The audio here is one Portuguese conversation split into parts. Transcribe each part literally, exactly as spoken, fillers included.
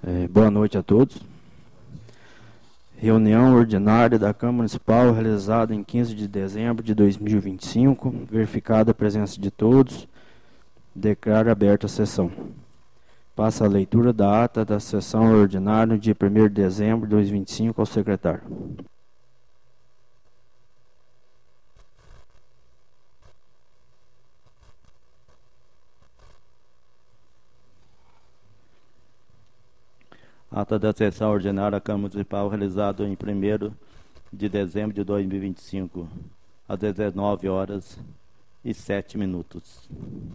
É, boa noite a todos. Reunião ordinária da Câmara Municipal realizada em quinze de dezembro de dois mil e vinte e cinco. Verificada a presença de todos, declaro aberta a sessão. Passa a leitura da ata da sessão ordinária de primeiro de dezembro de dois mil e vinte e cinco ao secretário. Ata da sessão ordinária da Câmara Municipal realizada em primeiro de dezembro de dois mil e vinte e cinco, às dezenove horas e sete minutos.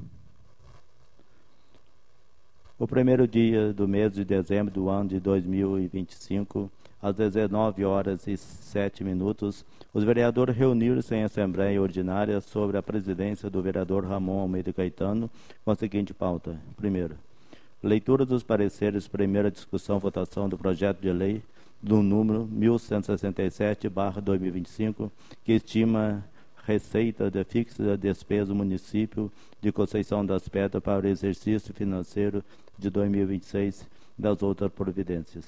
O primeiro dia do mês de dezembro do ano de dois mil e vinte e cinco, às dezenove horas e sete minutos, os vereadores reuniram-se em assembleia ordinária sobre a presidência do vereador Ramon Almeida Caetano, com a seguinte pauta. Primeiro, leitura dos pareceres, primeira discussão, votação do projeto de lei do número mil cento e sessenta e sete barra dois mil e vinte e cinco, que estima receita de fixa da despesa do município de Conceição das Pedras para o exercício financeiro de dois mil e vinte e seis e das outras providências.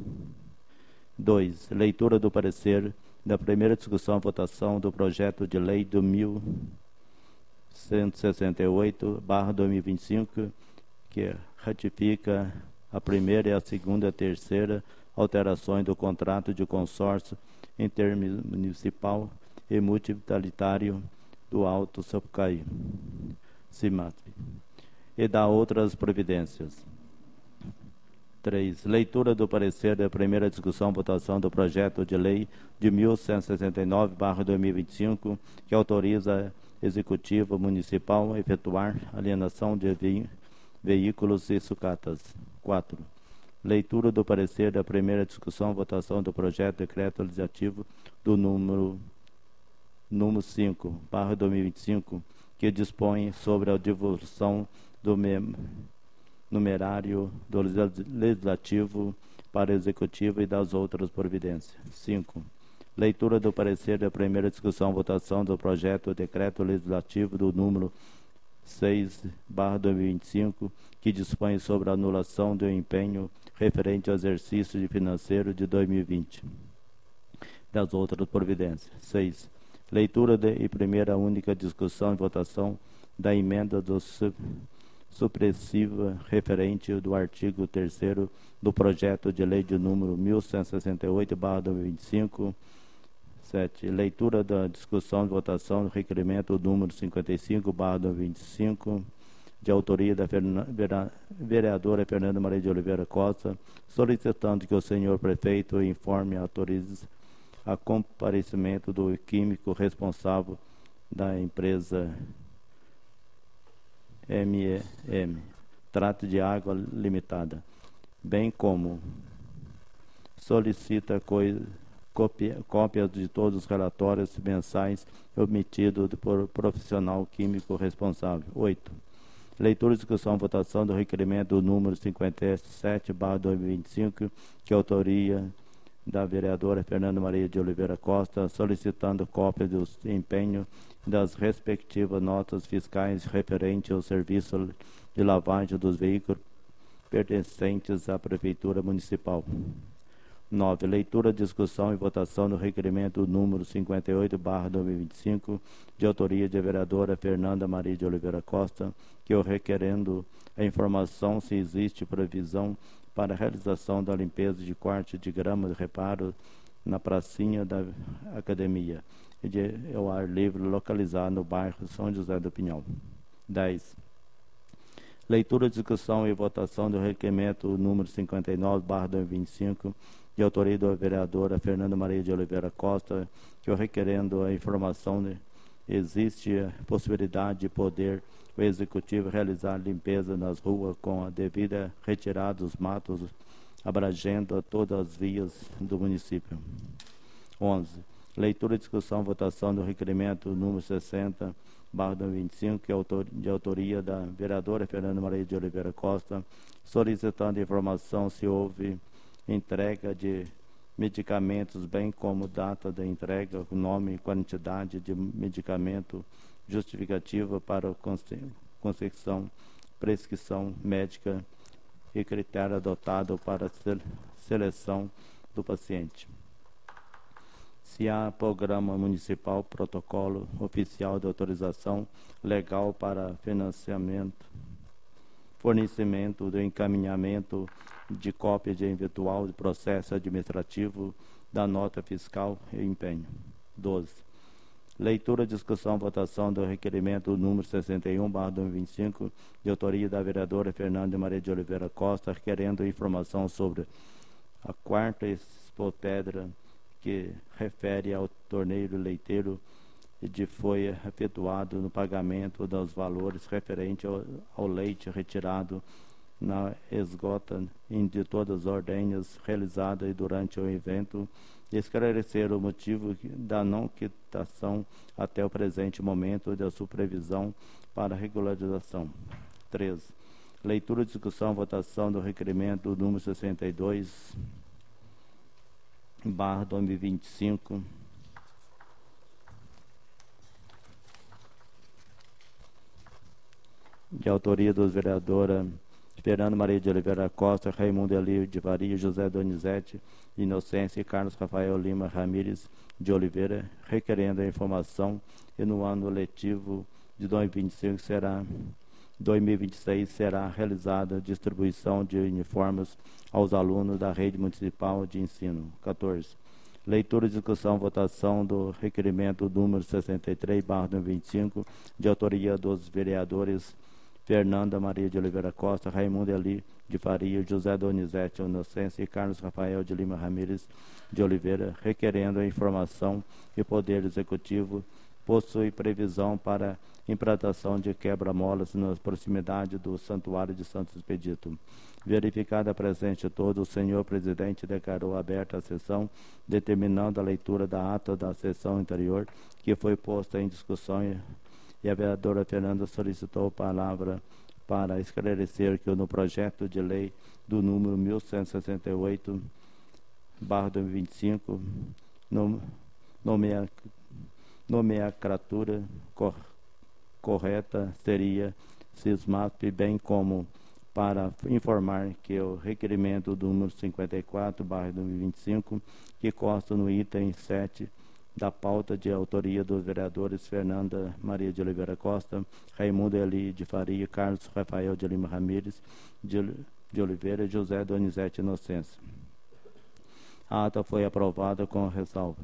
dois. Leitura do parecer da primeira discussão, votação do projeto de lei do mil cento e sessenta e oito barra dois mil e vinte e cinco, que ratifica a primeira e a segunda e a terceira alterações do contrato de consórcio intermunicipal e multitalitário do Alto Sapucaí, CIMAT, e da outras providências. três. Leitura do parecer da primeira discussão, votação do projeto de lei de mil cento e sessenta e nove barra dois mil e vinte e cinco, que autoriza a Executiva Municipal a efetuar alienação de ve veículos e sucatas. quatro. Leitura do parecer da primeira discussão, votação do projeto de decreto legislativo do número número cinco barra dois mil e vinte e cinco, que dispõe sobre a divulgação do mem numerário do legislativo para o executivo e das outras providências. cinco. Leitura do parecer da primeira discussão, votação do projeto de decreto legislativo do número seis barra dois mil e vinte e cinco, que dispõe sobre a anulação do empenho referente ao exercício financeiro de dois mil e vinte, das outras providências. seis. Leitura de, e primeira única discussão e votação da emenda do sub, supressiva referente do artigo terceiro do projeto de lei de número mil cento e sessenta e oito barra dois mil e vinte e cinco. sete. Leitura da discussão e votação do requerimento número cinquenta e cinco barra dois mil e vinte e cinco, de autoria da vereadora Fernanda Maria de Oliveira Costa, solicitando que o senhor prefeito informe e autorize a comparecimento do químico responsável da empresa M E M, Trato de Água Limitada, bem como solicita coisa Cópia, cópias de todos os relatórios mensais omitidos por profissional químico responsável. oito. Leitura, discussão e votação do requerimento número cinquenta e sete barra dois mil e vinte e cinco, que é autoria da vereadora Fernanda Maria de Oliveira Costa, solicitando cópia do empenho das respectivas notas fiscais referentes ao serviço de lavagem dos veículos pertencentes à Prefeitura Municipal. nove. Leitura, discussão e votação do requerimento número cinquenta e oito barra dois mil e vinte e cinco, de autoria da vereadora Fernanda Maria de Oliveira Costa, que o requerendo a informação se existe previsão para a realização da limpeza de corte de grama de reparo na pracinha da academia e de ao ar livre localizado no bairro São José do Pinhal. dez. Leitura, discussão e votação do requerimento número cinquenta e nove barra dois mil e vinte e cinco, de autoria da vereadora Fernanda Maria de Oliveira Costa, que o requerendo a informação de, existe a possibilidade de poder o executivo realizar limpeza nas ruas com a devida retirada dos matos, abrangendo a todas as vias do município. onze. Leitura, discussão, votação do requerimento número sessenta barra dois mil e vinte e cinco, que é de autoria da vereadora Fernanda Maria de Oliveira Costa, solicitando informação se houve entrega de medicamentos, bem como data da entrega, nome e quantidade de medicamento, justificativa para a concessão, prescrição médica e critério adotado para a seleção do paciente. Se há programa municipal, protocolo oficial de autorização legal para financiamento, fornecimento do encaminhamento de cópia de eventual de processo administrativo da nota fiscal e empenho. doze. Leitura, discussão, votação do requerimento número sessenta e um barra dois mil e vinte e cinco, de autoria da vereadora Fernanda Maria de Oliveira Costa, requerendo informação sobre a quarta expopedra que refere ao torneio leiteiro de foi efetuado no pagamento dos valores referentes ao, ao leite retirado na esgota de todas as ordenhas realizadas durante o evento, esclarecer o motivo da não quitação até o presente momento da supervisão para regularização. treze. Leitura, discussão, votação do requerimento número sessenta e dois barra dois mil e vinte e cinco, de autoria dos vereadores Fernando Maria de Oliveira Costa, Raimundo Elio de Varia, José Donizete Inocência e Carlos Rafael Lima Ramires de Oliveira, requerendo a informação e no ano letivo de dois mil e vinte e cinco será dois mil e vinte e seis será realizada a distribuição de uniformes aos alunos da rede municipal de ensino. quatorze. Leitura, discussão, votação do requerimento número sessenta e três barra dois mil e vinte e cinco, de autoria dos vereadores Fernanda Maria de Oliveira Costa, Raimundo Eli de Faria, José Donizete Inocência e Carlos Rafael de Lima Ramires de Oliveira, requerendo a informação e Poder Executivo possui previsão para implantação de quebra-molas na proximidade do Santuário de Santo Expedito. Verificada a presença de todos, o senhor presidente declarou aberta a sessão, determinando a leitura da ata da sessão anterior, que foi posta em discussão e, e a vereadora Fernanda solicitou a palavra para esclarecer que no projeto de lei do número mil cento e sessenta e oito barra dois mil e vinte e cinco, nomea, nomenclatura cor, correta seria SISMAP, bem como para informar que o requerimento do número cinquenta e quatro barra dois mil e vinte e cinco, que consta no item sete da pauta de autoria dos vereadores Fernanda Maria de Oliveira Costa, Raimundo Eli de Faria, Carlos Rafael de Lima Ramires de, de Oliveira e José Donizete Inocência. A ata foi aprovada com ressalva.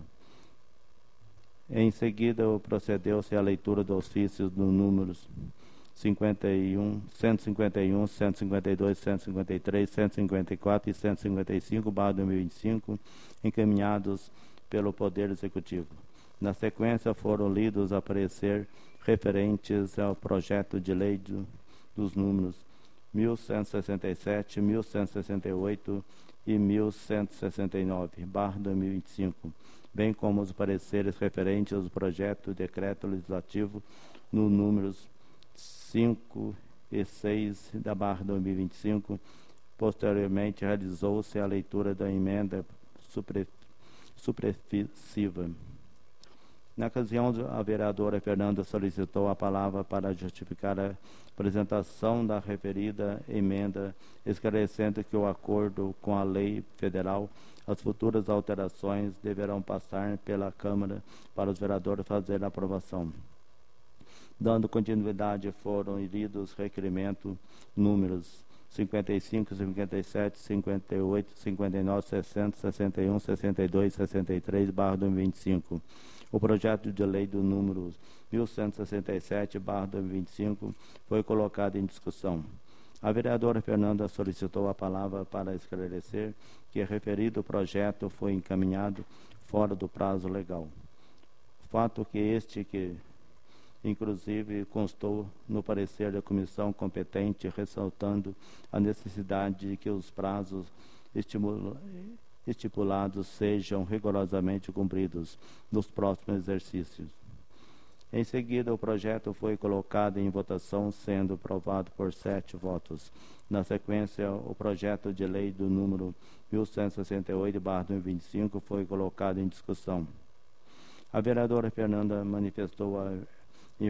Em seguida, procedeu-se à leitura dos ofícios dos números cinquenta e um, cento e cinquenta e um, cento e cinquenta e dois, cento e cinquenta e três, cento e cinquenta e quatro e cento e cinquenta e cinco barra dois mil e vinte e cinco, encaminhados pelo Poder Executivo. Na sequência, foram lidos a parecer referentes ao projeto de lei do, dos números mil cento e sessenta e sete, mil cento e sessenta e oito e mil cento e sessenta e nove barra dois mil e vinte e cinco, bem como os pareceres referentes aos projetos de decreto legislativo no números cinco e seis da barra dois mil e vinte e cinco. Posteriormente, realizou-se a leitura da emenda supre, supressiva. Na ocasião, a vereadora Fernanda solicitou a palavra para justificar a apresentação da referida emenda, esclarecendo que o acordo com a lei federal, as futuras alterações deverão passar pela Câmara para os vereadores fazerem a aprovação. Dando continuidade, foram lidos requerimentos números cinquenta e cinco, cinquenta e sete, cinquenta e oito, cinquenta e nove, sessenta, sessenta e um, sessenta e dois, sessenta e três barra dois mil e vinte e cinco. O projeto de lei do número mil cento e sessenta e sete barra dois mil e vinte e cinco foi colocado em discussão. A vereadora Fernanda solicitou a palavra para esclarecer que o referido projeto foi encaminhado fora do prazo legal. Fato que este que inclusive constou no parecer da comissão competente, ressaltando a necessidade de que os prazos estipulados sejam rigorosamente cumpridos nos próximos exercícios. Em seguida, o projeto foi colocado em votação, sendo aprovado por sete votos. Na sequência, o projeto de lei do número mil cento e sessenta e oito barra dois mil e vinte e cinco foi colocado em discussão. A vereadora Fernanda manifestou a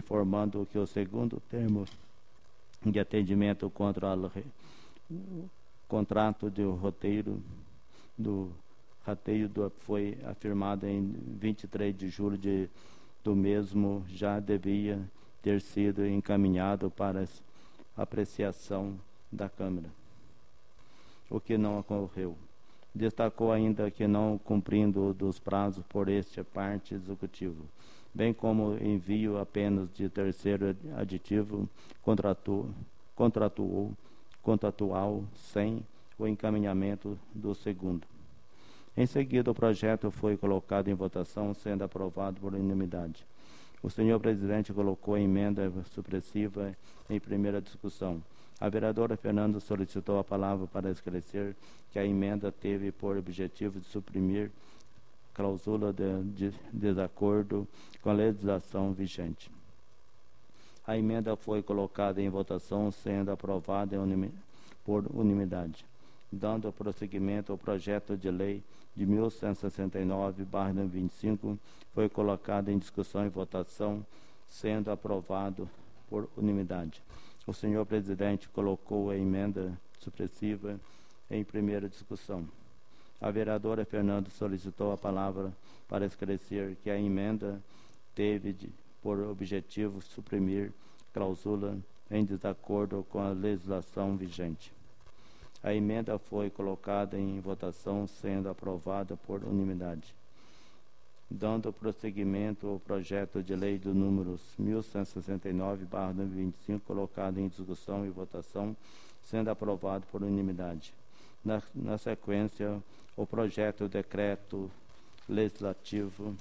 informando que o segundo termo de atendimento contra a contrato de roteiro do rateio do, foi afirmado em vinte e três de julho de, do mesmo, já devia ter sido encaminhado para apreciação da Câmara, o que não ocorreu. Destacou ainda que, não cumprindo dos prazos por este parte executivo, bem como envio apenas de terceiro aditivo, contratou, contratuou, contratual sem o encaminhamento do segundo. Em seguida, o projeto foi colocado em votação, sendo aprovado por unanimidade. O senhor presidente colocou a emenda supressiva em primeira discussão. A vereadora Fernanda solicitou a palavra para esclarecer que a emenda teve por objetivo de suprimir cláusula de, de desacordo com a legislação vigente. A emenda foi colocada em votação, sendo aprovada por unanimidade. Dando prosseguimento ao projeto de lei de mil cento e sessenta e nove barra vinte e cinco, foi colocado em discussão e votação, sendo aprovado por unanimidade. O senhor presidente colocou a emenda supressiva em primeira discussão. A vereadora Fernanda solicitou a palavra para esclarecer que a emenda teve de, por objetivo suprimir cláusula em desacordo com a legislação vigente. A emenda foi colocada em votação, sendo aprovada por unanimidade. Dando prosseguimento ao projeto de lei do número mil cento e sessenta e nove barra vinte e cinco, colocado em discussão e votação, sendo aprovado por unanimidade. Na, na sequência, o projeto de decreto legislativo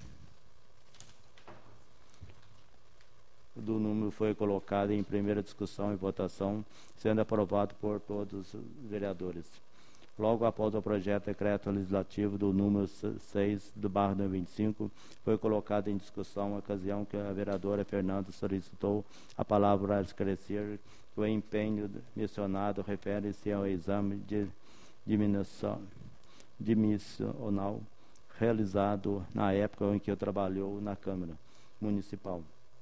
do número foi colocado em primeira discussão e votação, sendo aprovado por todos os vereadores. Logo após o projeto de decreto legislativo do número seis do barra vinte e cinco, foi colocado em discussão, a ocasião que a vereadora Fernanda solicitou a palavra para esclarecer que o empenho mencionado refere-se ao exame de diminuição dimissional realizado na época em que eu trabalhou na Câmara Municipal.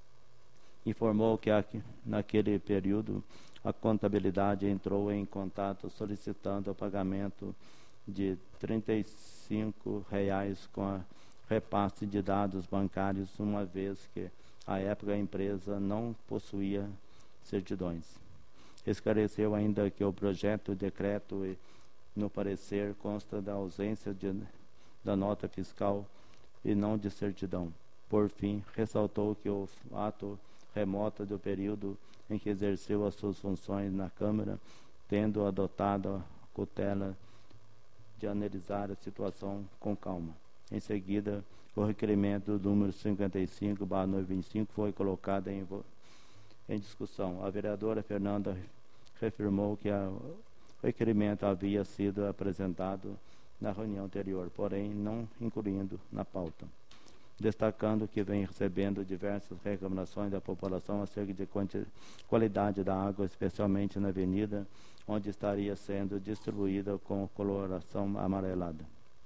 Informou que aqui, naquele período a contabilidade entrou em contato solicitando o pagamento de trinta e cinco reais com a repasse de dados bancários, uma vez que à época a empresa não possuía certidões. Esclareceu ainda que o projeto de decreto e no parecer consta da ausência de, da nota fiscal e não de certidão. Por fim, ressaltou que o ato remota do período em que exerceu as suas funções na Câmara, tendo adotado a cautela de analisar a situação com calma. Em seguida, o requerimento do número cinquenta e cinco barra vinte e cinco foi colocado em, em discussão. A vereadora Fernanda reafirmou que a, o requerimento havia sido apresentado na reunião anterior, porém não incluindo na pauta, destacando que vem recebendo diversas reclamações da população acerca de qualidade da água, especialmente na avenida, onde estaria sendo distribuída com coloração amarelada.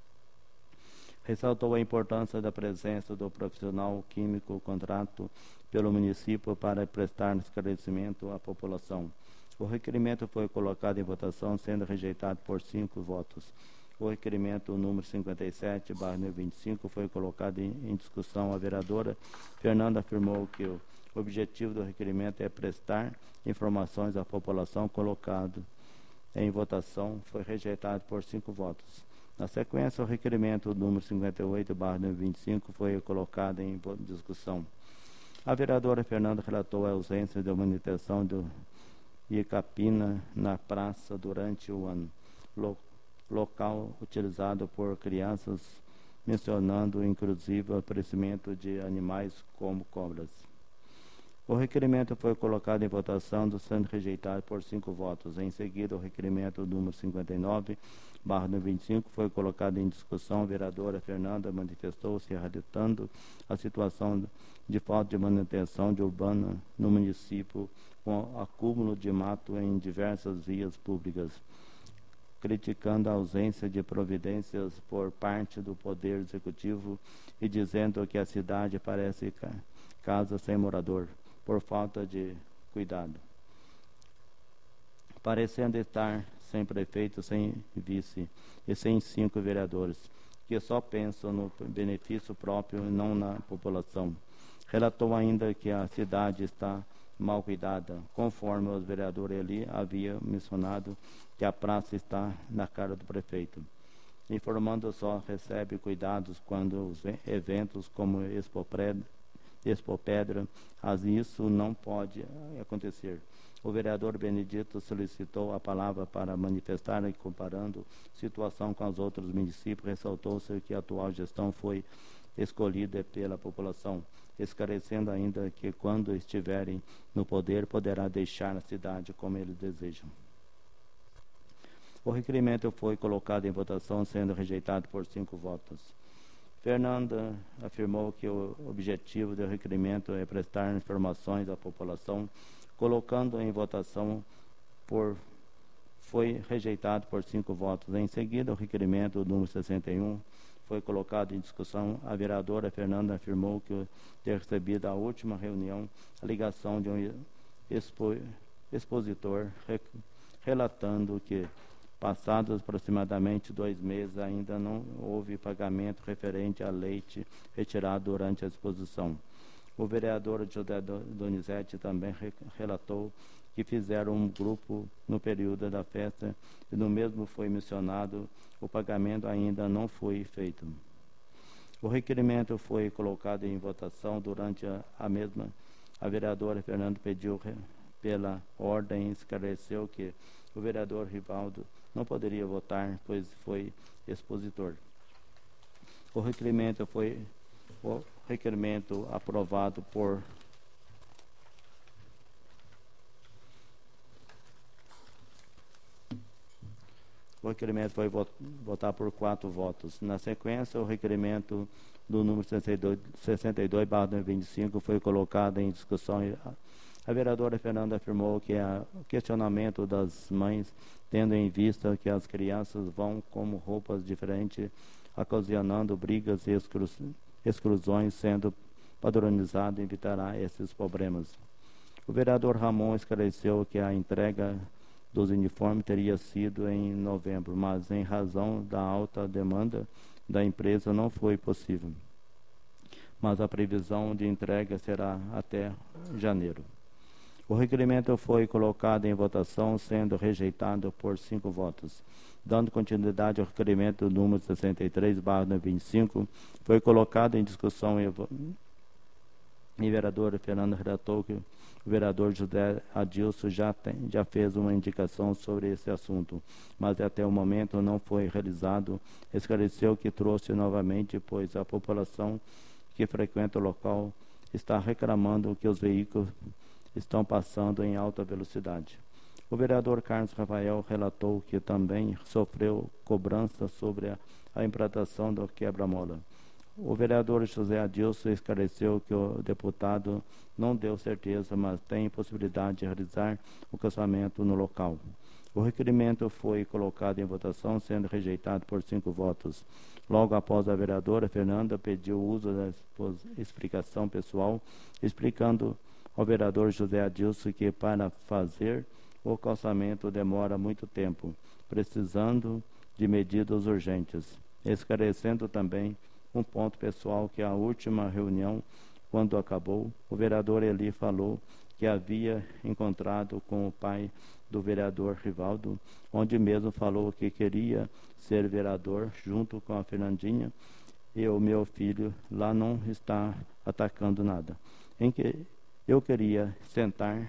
Ressaltou a importância da presença do profissional químico contrato pelo município para prestar esclarecimento à população. O requerimento foi colocado em votação, sendo rejeitado por cinco votos. O requerimento número cinquenta e sete barra vinte e cinco foi colocado em, em discussão. A vereadora Fernanda afirmou que o objetivo do requerimento é prestar informações à população. Colocado em votação, foi rejeitado por cinco votos. Na sequência, o requerimento número cinquenta e oito barra vinte e cinco foi colocado em discussão. A vereadora Fernanda relatou a ausência de manutenção do Icapina na praça durante o ano, lo, local utilizado por crianças, mencionando inclusive o aparecimento de animais como cobras. O requerimento foi colocado em votação, sendo rejeitado por cinco votos. Em seguida, o requerimento número cinquenta e nove barra vinte e cinco foi colocado em discussão. A vereadora Fernanda manifestou-se relatando a situação de falta de manutenção de urbana no município, com acúmulo de mato em diversas vias públicas, criticando a ausência de providências por parte do Poder Executivo e dizendo que a cidade parece casa sem morador, por falta de cuidado, parecendo estar sem prefeito, sem vice e sem cinco vereadores, que só pensam no benefício próprio e não na população. Relatou ainda que a cidade está mal cuidada, conforme o vereador Eli havia mencionado, que a praça está na cara do prefeito, informando só recebe cuidados quando os eventos como Expo Expo Pedra, mas isso não pode acontecer. O vereador Benedito solicitou a palavra para manifestar e comparando situação com os outros municípios, ressaltou-se que a atual gestão foi escolhida pela população, esclarecendo ainda que quando estiverem no poder poderá deixar a cidade como eles desejam. O requerimento foi colocado em votação, sendo rejeitado por cinco votos. Fernanda afirmou que o objetivo do requerimento é prestar informações à população, colocando em votação por foi rejeitado por cinco votos. Em seguida, o requerimento número sessenta e um foi colocado em discussão. A vereadora Fernanda afirmou que ter recebido a última reunião a ligação de um expo, expositor re, relatando que passados aproximadamente dois meses, ainda não houve pagamento referente a leite retirado durante a exposição. O vereador José Donizete também re relatou que fizeram um grupo no período da festa e no mesmo foi mencionado, o pagamento ainda não foi feito. O requerimento foi colocado em votação durante a, a mesma. A vereadora Fernanda pediu re, pela ordem e esclareceu que o vereador Rivaldo não poderia votar, pois foi expositor. O requerimento foi o requerimento aprovado por o requerimento foi votar por quatro votos. Na sequência, o requerimento do número sessenta e dois barra vinte e cinco foi colocado em discussão. A vereadora Fernanda afirmou que a, o questionamento das mães, tendo em vista que as crianças vão com roupas diferentes, ocasionando brigas e exclu, exclusões, sendo padronizado, evitará esses problemas. O vereador Ramon esclareceu que a entrega dos uniformes teria sido em novembro, mas em razão da alta demanda da empresa não foi possível. Mas a previsão de entrega será até janeiro. O requerimento foi colocado em votação, sendo rejeitado por cinco votos. Dando continuidade ao requerimento número sessenta e três barra vinte e cinco, foi colocado em discussão e o vereador Fernando relatou que o vereador José Adilson já, tem, já fez uma indicação sobre esse assunto, mas até o momento não foi realizado. Esclareceu que trouxe novamente, pois a população que frequenta o local está reclamando que os veículos estão passando em alta velocidade. O vereador Carlos Rafael relatou que também sofreu cobrança sobre a, a implantação do quebra-mola. O vereador José Adilson esclareceu que o deputado não deu certeza, mas tem possibilidade de realizar o caçamento no local. O requerimento foi colocado em votação, sendo rejeitado por cinco votos. Logo após, a vereadora Fernanda pediu o uso da explicação pessoal, explicando ao vereador José Adilson que para fazer o calçamento demora muito tempo, precisando de medidas urgentes, esclarecendo também um ponto pessoal que a última reunião, quando acabou, o vereador Eli falou que havia encontrado com o pai do vereador Rivaldo, onde mesmo falou que queria ser vereador junto com a Fernandinha, e o meu filho lá não está atacando nada. Em que eu queria sentar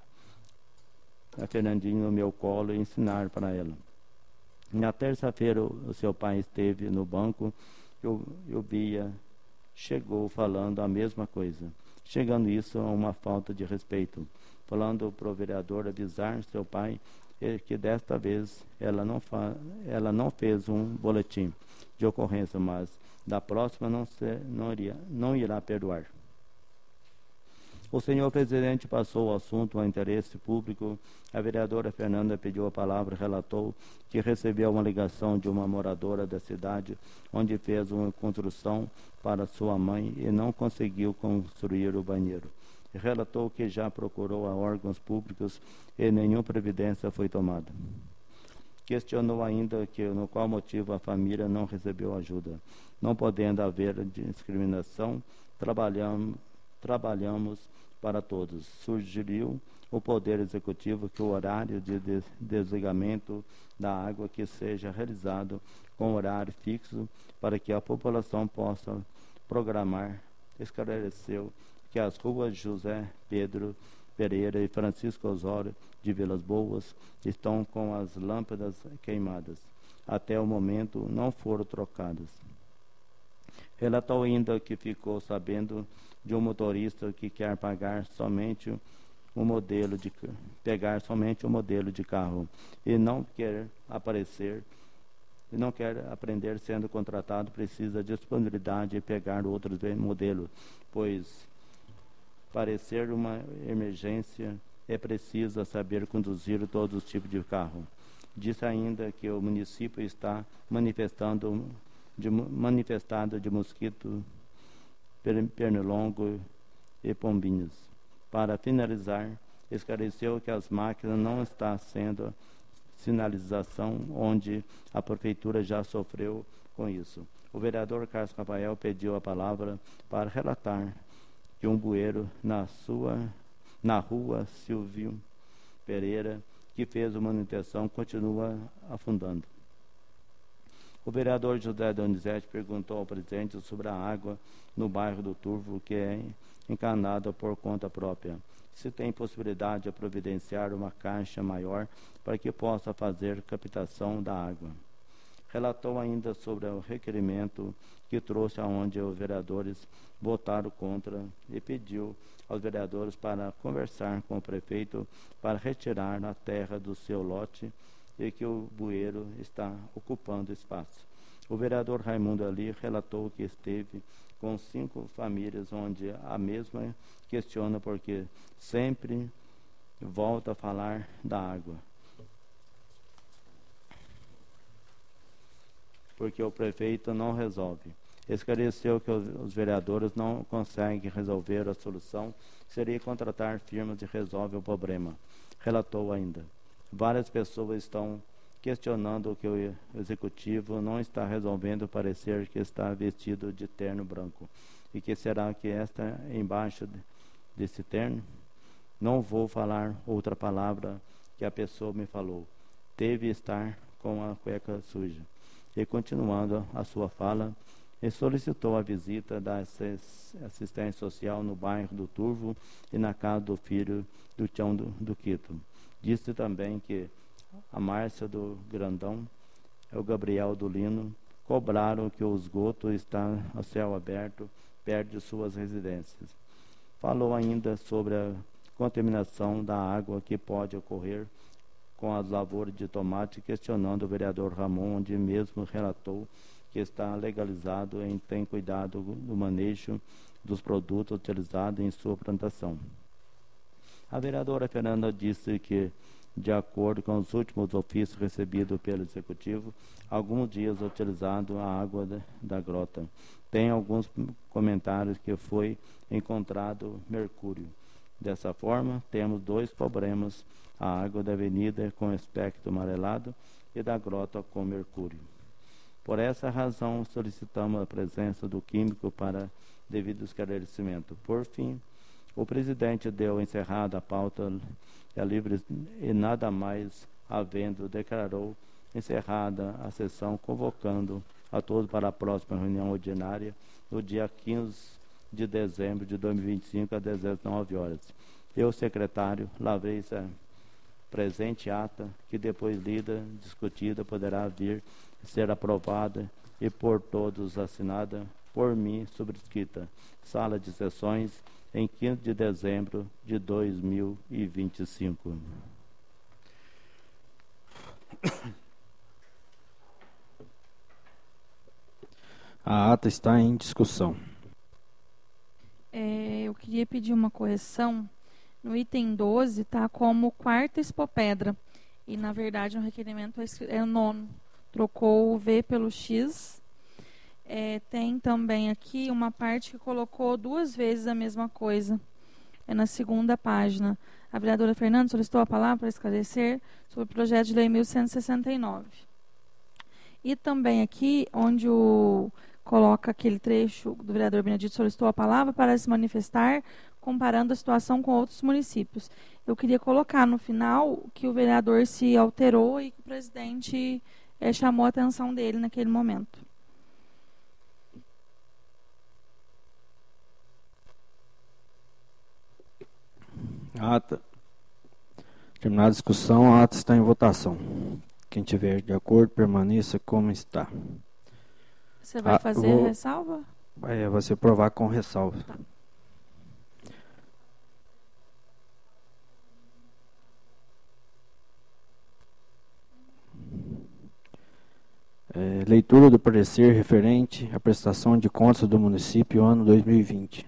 a, a Fernandinha no meu colo e ensinar para ela. Na terça-feira, o seu pai esteve no banco e o, o Bia chegou falando a mesma coisa, chegando isso a uma falta de respeito, falando para o vereador avisar seu pai que desta vez ela não, fa, ela não fez um boletim de ocorrência, mas da próxima não, se, não, iria, não irá perdoar. O senhor presidente passou o assunto ao interesse público. A vereadora Fernanda pediu a palavra e relatou que recebeu uma ligação de uma moradora da cidade, onde fez uma construção para sua mãe e não conseguiu construir o banheiro. E relatou que já procurou a órgãos públicos e nenhuma providência foi tomada. Questionou ainda que no qual motivo a família não recebeu ajuda. Não podendo haver discriminação, trabalhamos, trabalhamos para todos. Sugeriu o Poder Executivo que o horário de desligamento da água que seja realizado com horário fixo para que a população possa programar. Esclareceu que as ruas José Pedro Pereira e Francisco Osório de Vilas Boas estão com as lâmpadas queimadas. Até o momento não foram trocadas. Relatou ainda que ficou sabendo de um motorista que quer pagar somente um modelo de pegar somente um modelo de carro e não quer aparecer e não quer aprender sendo contratado, precisa de disponibilidade de pegar outros modelos, pois parecer uma emergência é preciso saber conduzir todos os tipos de carro. Disse ainda que o município está manifestando de, manifestado de mosquito, pernilongo e pombinhas. Para finalizar, esclareceu que as máquinas não estão sendo sinalização, onde a prefeitura já sofreu com isso. O vereador Carlos Rafael pediu a palavra para relatar que um bueiro na sua na rua Silvio Pereira, que fez uma manutenção, continua afundando. O vereador José Donizete perguntou ao presidente sobre a água no bairro do Turvo, que é encanada por conta própria. Se tem possibilidade de providenciar uma caixa maior para que possa fazer captação da água. Relatou ainda sobre o requerimento que trouxe aonde os vereadores votaram contra e pediu aos vereadores para conversar com o prefeito para retirar a terra do seu lote e que o bueiro está ocupando espaço. O vereador Raimundo Ali relatou que esteve com cinco famílias onde a mesma questiona porque sempre volta a falar da água. Porque o prefeito não resolve. Esclareceu que os, os vereadores não conseguem resolver a solução, seria contratar firmas que resolvem o problema. Relatou ainda. Várias pessoas estão questionando que o executivo não está resolvendo, parecer que está vestido de terno branco. E que será que está embaixo de, desse terno? Não vou falar outra palavra que a pessoa me falou. Deve estar com a cueca suja. E continuando a sua fala, ele solicitou a visita da assistência social no bairro do Turvo e na casa do filho do Tião do, do Quito. Disse também que a Márcia do Grandão e o Gabriel do Lino cobraram que o esgoto está a céu aberto perto de suas residências. Falou ainda sobre a contaminação da água que pode ocorrer com as lavouras de tomate, questionando o vereador Ramon, onde mesmo relatou que está legalizado e tem cuidado do manejo dos produtos utilizados em sua plantação. A vereadora Fernanda disse que, de acordo com os últimos ofícios recebidos pelo Executivo, alguns dias utilizado a água da, da grota. Tem alguns comentários que foi encontrado mercúrio. Dessa forma, temos dois problemas: a água da avenida com espectro amarelado e da grota com mercúrio. Por essa razão, solicitamos a presença do químico para devido esclarecimento. Por fim, o presidente deu encerrada a pauta é livre e nada mais havendo, declarou encerrada a sessão, convocando a todos para a próxima reunião ordinária no dia quinze de dezembro de dois mil e vinte e cinco, às dezenove horas. Eu, secretário, lavrei essa presente ata, que depois lida, discutida, poderá vir ser aprovada e por todos assinada, por mim subscrita. Sala de sessões, em quinze de dezembro de dois mil e vinte e cinco. A ata está em discussão. É, eu queria pedir uma correção. No item doze está como quarta expopedra. E, na verdade, o requerimento é o nono. Trocou o V pelo X. É, tem também aqui uma parte que colocou duas vezes a mesma coisa. É na segunda página. A vereadora Fernanda solicitou a palavra para esclarecer sobre o projeto de lei mil cento e sessenta e nove. E também aqui, onde o, coloca aquele trecho do vereador Benedito solicitou a palavra para se manifestar, comparando a situação com outros municípios. Eu queria colocar no final que o vereador se alterou e que o presidente eh, chamou a atenção dele naquele momento. Ata. Terminada a discussão, a ata está em votação. Quem tiver de acordo, permaneça como está. Você vai Ah, fazer vou- a ressalva? Vai, vai ser aprovar com ressalva. Tá. É, leitura do parecer referente à prestação de contas do município ano dois mil e vinte.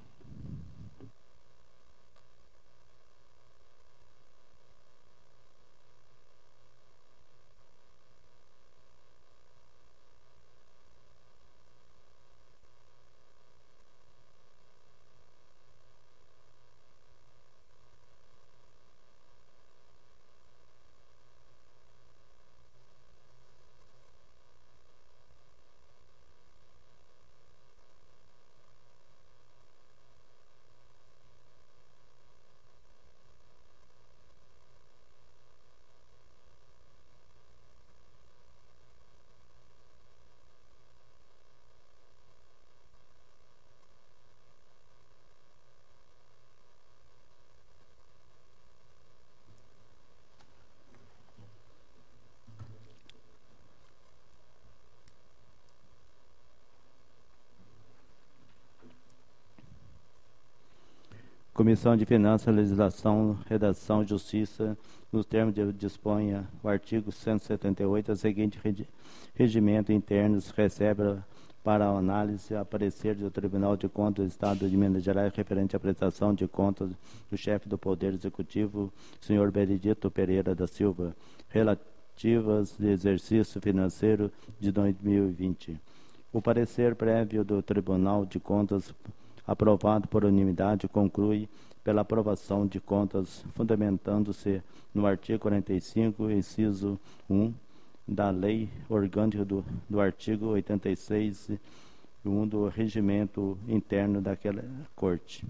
Comissão de Finanças, Legislação, Redação e Justiça, nos termos de disponha o artigo cento e setenta e oito, a seguinte regi- regimento interno recebe para análise a parecer do Tribunal de Contas do Estado de Minas Gerais referente à prestação de contas do chefe do Poder Executivo, senhor Benedito Pereira da Silva, relativas ao exercício financeiro de dois mil e vinte. O parecer prévio do Tribunal de Contas aprovado por unanimidade, conclui pela aprovação de contas, fundamentando-se no artigo quarenta e cinco, inciso um, da Lei Orgânica do, do artigo oitenta e seis, um do regimento interno daquela Corte.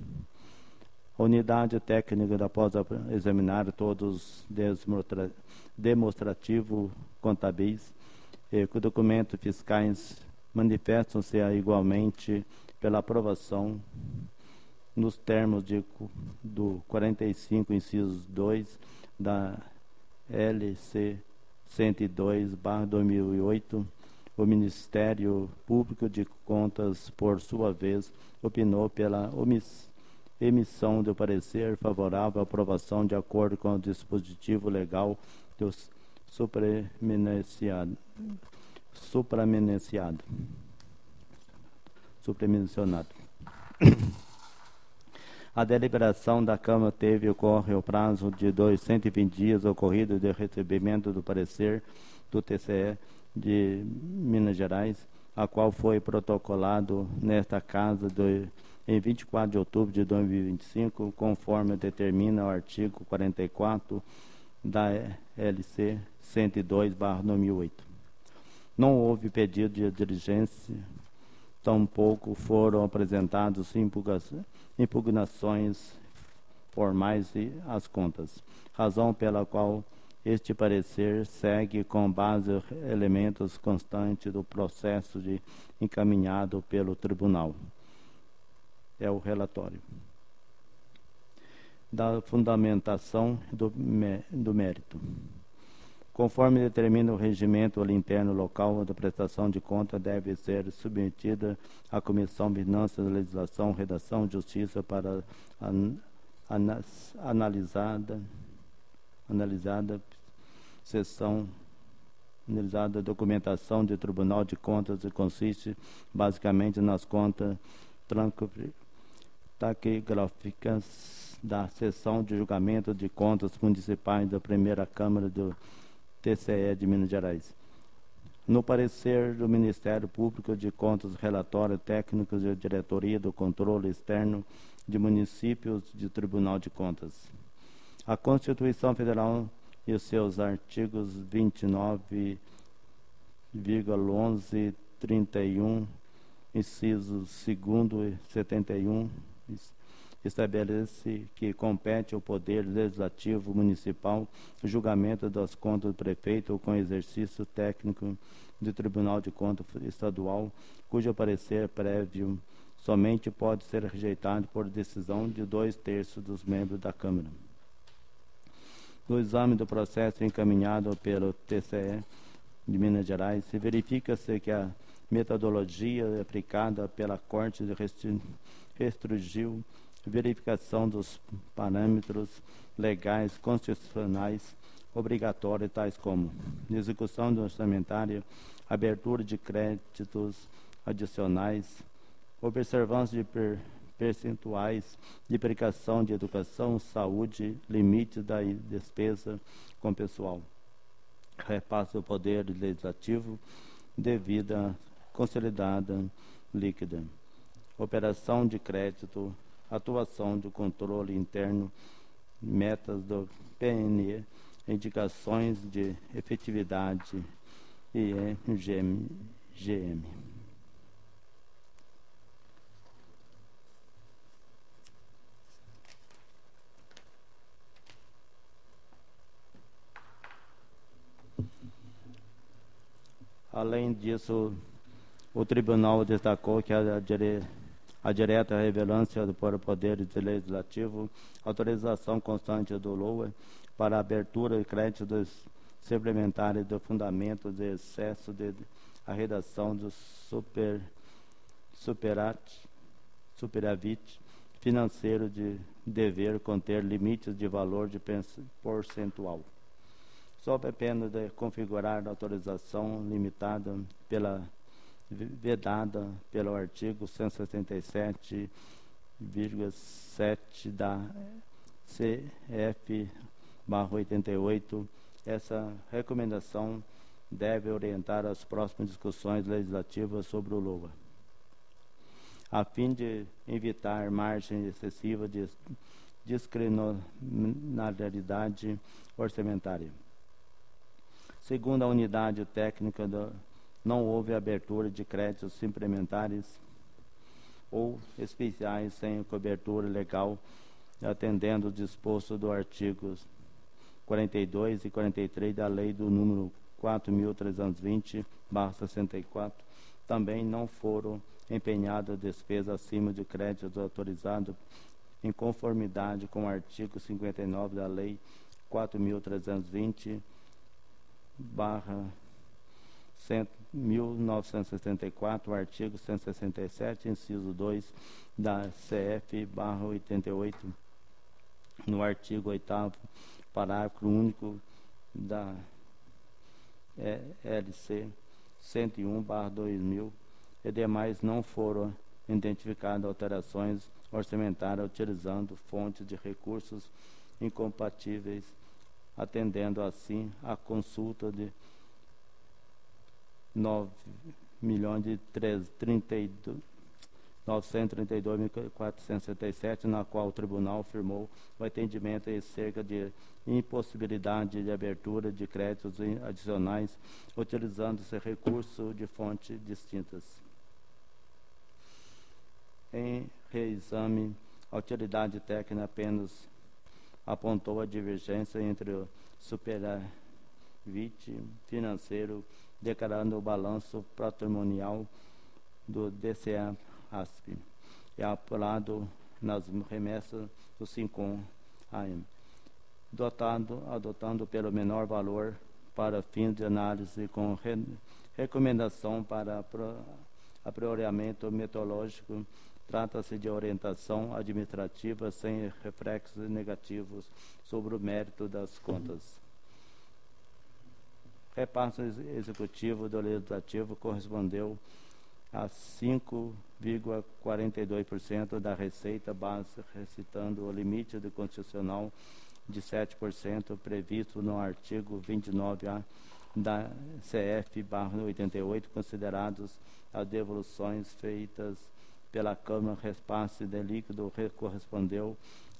A unidade técnica, após examinar todos os demonstrativos contábeis e documentos fiscais, manifestam-se igualmente pela aprovação nos termos de, do quarenta e cinco, inciso dois, da L C cento e dois barra dois mil e oito, o Ministério Público de Contas, por sua vez, opinou pela omiss, emissão do parecer favorável à aprovação de acordo com o dispositivo legal do supramenciado. supramenciado. Supramencionado. A deliberação da Câmara teve ocorre o prazo de dois, cento e vinte dias ocorrido de recebimento do parecer do T C E de Minas Gerais, a qual foi protocolado nesta Casa do, em vinte e quatro de outubro de dois mil e vinte e cinco, conforme determina o artigo quarenta e quatro da L C cento e dois barra dois mil e oito. Não houve pedido de diligência, tampouco foram apresentados impugnações formais às contas, razão pela qual este parecer segue com base em elementos constantes do processo de encaminhado pelo Tribunal. É o relatório da fundamentação do, do mérito. Conforme determina o regimento interno local, a prestação de conta deve ser submetida à Comissão de Finanças, Legislação, Redação e Justiça para an, an, analisada, analisada, sessão, analisada a documentação do Tribunal de Contas, que consiste basicamente nas contas taquigráficas da Seção de Julgamento de Contas Municipais da Primeira Câmara do T C E de Minas Gerais. No parecer do Ministério Público de Contas, relatório técnicos e diretoria do controle externo de municípios de Tribunal de Contas. A Constituição Federal e os seus artigos vinte e nove, onze, trinta e um, incisos segundo e setenta e um, estabelece que compete ao Poder Legislativo Municipal o julgamento das contas do prefeito com exercício técnico do Tribunal de Contas Estadual, cujo parecer prévio somente pode ser rejeitado por decisão de dois terços dos membros da Câmara. No exame do processo encaminhado pelo T C E de Minas Gerais, se verifica-se que a metodologia aplicada pela Corte restringiu verificação dos parâmetros legais constitucionais obrigatórios, tais como execução orçamentária, abertura de créditos adicionais, observância de per percentuais de aplicação de educação, saúde, limites da despesa com pessoal, repasse do poder legislativo, devida, consolidada, líquida, operação de crédito, atuação de controle interno, metas do P N E, indicações de efetividade e G M. Além disso, o tribunal destacou que a, dire, a direta relevância do Poder Legislativo, autorização constante do LOA para a abertura de créditos suplementares do fundamento de excesso de arrecadação do super, superávit, superávit financeiro de dever conter limites de valor de percentual, sob a pena de configurar autorização limitada pela vedada pelo artigo cento e sessenta e sete, sete da C F barra oitenta e oito. Essa recomendação deve orientar as próximas discussões legislativas sobre o LOA, a fim de evitar margem excessiva de discricionariedade orçamentária. Segundo a unidade técnica, do, não houve abertura de créditos suplementares ou especiais sem cobertura legal, atendendo o disposto do artigo quarenta e dois e quarenta e três da Lei do número quatro mil trezentos e vinte barra sessenta e quatro. Também não foram empenhadas despesas acima de créditos autorizados em conformidade com o artigo cinquenta e nove da Lei quatro mil trezentos e vinte barra mil novecentos e sessenta e quatro, o artigo cento e sessenta e sete, inciso dois da C F barra oitenta e oito, no artigo oitavo, parágrafo único da L C cento e um barra dois mil, e demais não foram identificadas alterações orçamentárias utilizando fontes de recursos incompatíveis, atendendo assim a consulta de nove milhões de novecentos e trinta e dois mil quatrocentos e setenta e sete, na qual o tribunal afirmou o atendimento em cerca de impossibilidade de abertura de créditos adicionais, utilizando-se recursos de fontes distintas. Em reexame, a utilidade técnica apenas apontou a divergência entre o superávit financeiro declarando o balanço patrimonial do D C A A S P e apurado nas remessas do SINCOM A M, dotado, adotando pelo menor valor para fins de análise com re, recomendação para aprimoramento metodológico. Trata-se de orientação administrativa sem reflexos negativos sobre o mérito das contas. Repasse executivo do Legislativo correspondeu a cinco vírgula quarenta e dois por cento da receita base, recitando o limite do constitucional de sete por cento previsto no artigo vinte e nove A da C F barra oitenta e oito, considerados as devoluções feitas pela Câmara. Repasse de líquido correspondeu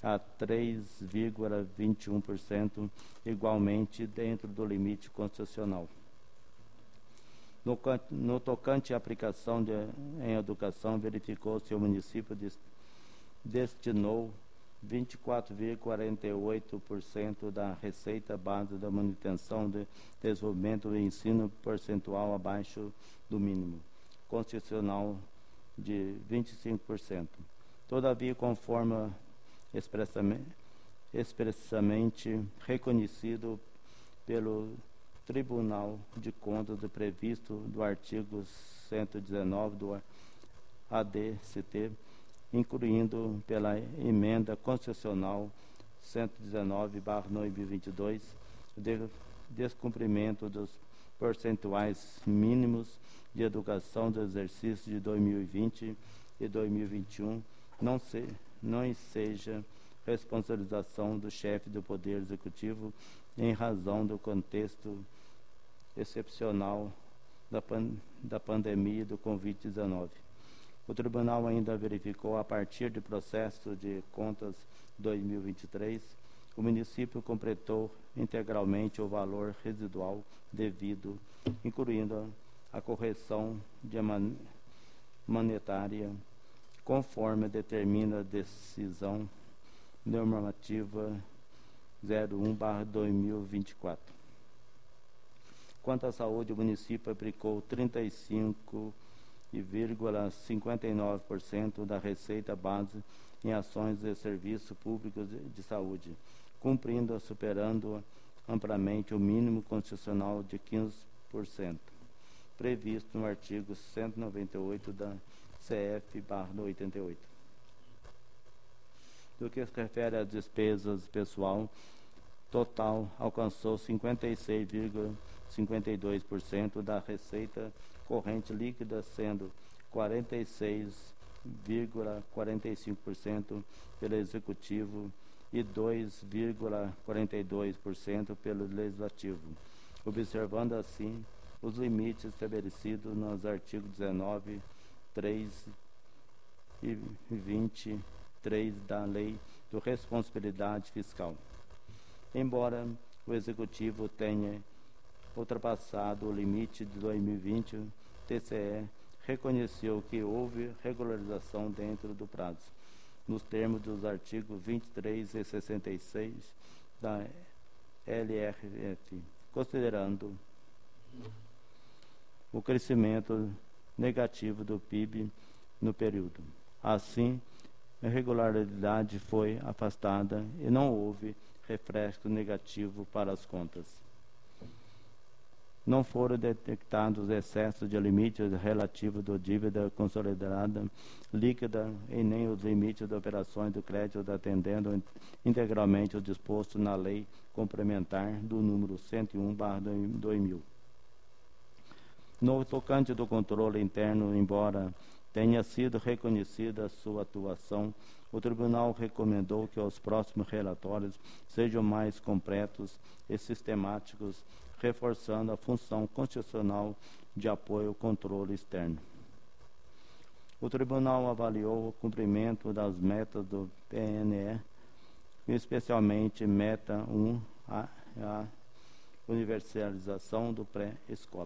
a três vírgula vinte e um por cento, igualmente dentro do limite constitucional. No, no tocante à aplicação de, em educação, verificou se o município des, destinou vinte e quatro vírgula quarenta e oito por cento da receita base da manutenção de desenvolvimento do ensino percentual abaixo do mínimo constitucional de vinte e cinco por cento. Todavia, conforme expressamente, expressamente reconhecido pelo Tribunal de Contas previsto do artigo cento e dezenove do A D C T, incluindo pela emenda constitucional cento e dezenove barra dois mil e vinte e dois, de descumprimento dos percentuais mínimos de educação do exercício de dois mil e vinte e dois mil e vinte e um, não, se, não seja responsabilização do chefe do Poder Executivo em razão do contexto excepcional da, pan, da pandemia do covid dezenove. O Tribunal ainda verificou, a partir do processo de contas dois mil e vinte e três, o município completou integralmente o valor residual devido, incluindo a correção de man, monetária, conforme determina a decisão normativa zero um barra dois mil e vinte e quatro. Quanto à saúde, o município aplicou trinta e cinco vírgula cinquenta e nove por cento da receita base em ações de serviços públicos de saúde, cumprindo, superando amplamente o mínimo constitucional de quinze por cento, previsto no artigo cento e noventa e oito da C F barra oitenta e oito. No que se refere às despesas pessoal, total alcançou cinquenta e seis vírgula cinquenta e dois por cento da receita corrente líquida, sendo quarenta e seis vírgula quarenta e cinco por cento pelo Executivo e dois vírgula quarenta e dois por cento pelo Legislativo, observando assim os limites estabelecidos nos artigos dezenove, três e vinte e três da Lei de Responsabilidade Fiscal. Embora o Executivo tenha ultrapassado o limite de dois mil e vinte, o T C E reconheceu que houve regularização dentro do prazo, nos termos dos artigos vinte e três e sessenta e seis da L R F, considerando o crescimento negativo do P I B no período. Assim, a irregularidade foi afastada e não houve refresco negativo para as contas. Não foram detectados excessos de limites relativos da dívida consolidada líquida e nem os limites de operações do crédito, atendendo integralmente o disposto na Lei Complementar do número cento e um barra dois mil. No tocante do controle interno, embora tenha sido reconhecida a sua atuação, o Tribunal recomendou que os próximos relatórios sejam mais completos e sistemáticos, reforçando a função constitucional de apoio ao controle externo. O Tribunal avaliou o cumprimento das metas do P N E, especialmente meta um, a, a universalização do pré-escola.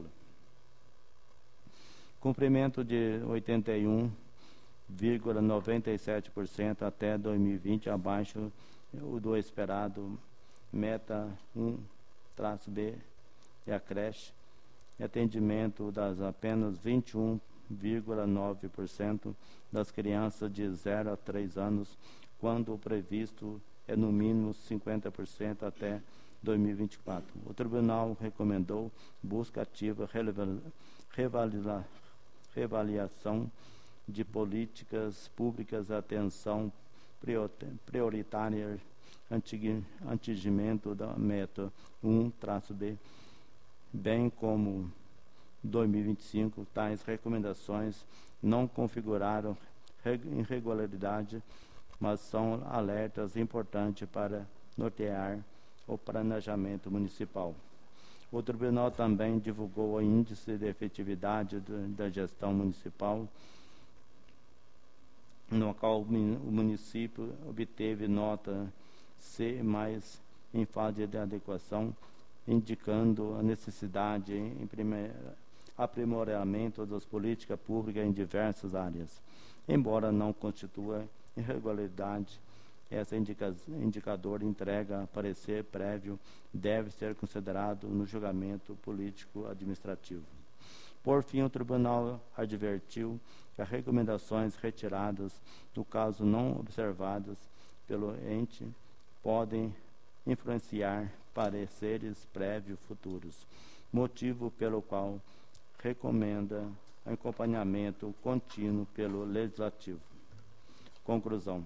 Cumprimento de oitenta e um vírgula noventa e sete por cento até dois mil e vinte, abaixo do esperado, meta um traço B e a creche, atendimento das apenas vinte e um vírgula nove por cento das crianças de zero a três anos, quando o previsto é no mínimo cinquenta por cento até dois mil e vinte e quatro. O Tribunal recomendou busca ativa, revalida, reavaliação de políticas públicas, atenção prioritária, atingimento da meta um traço B, bem como dois mil e vinte e cinco. Tais recomendações não configuraram irregularidade, mas são alertas importantes para nortear o planejamento municipal. O Tribunal também divulgou o índice de efetividade da gestão municipal, no qual o município obteve nota C+, mais em fase de adequação, indicando a necessidade em aprimoramento das políticas públicas em diversas áreas. Embora não constitua irregularidade, esse indica, indicador entrega a parecer prévio deve ser considerado no julgamento político-administrativo. Por fim, o tribunal advertiu que as recomendações retiradas, no caso não observadas pelo ente, podem influenciar pareceres prévios futuros, motivo pelo qual recomenda acompanhamento contínuo pelo Legislativo. Conclusão.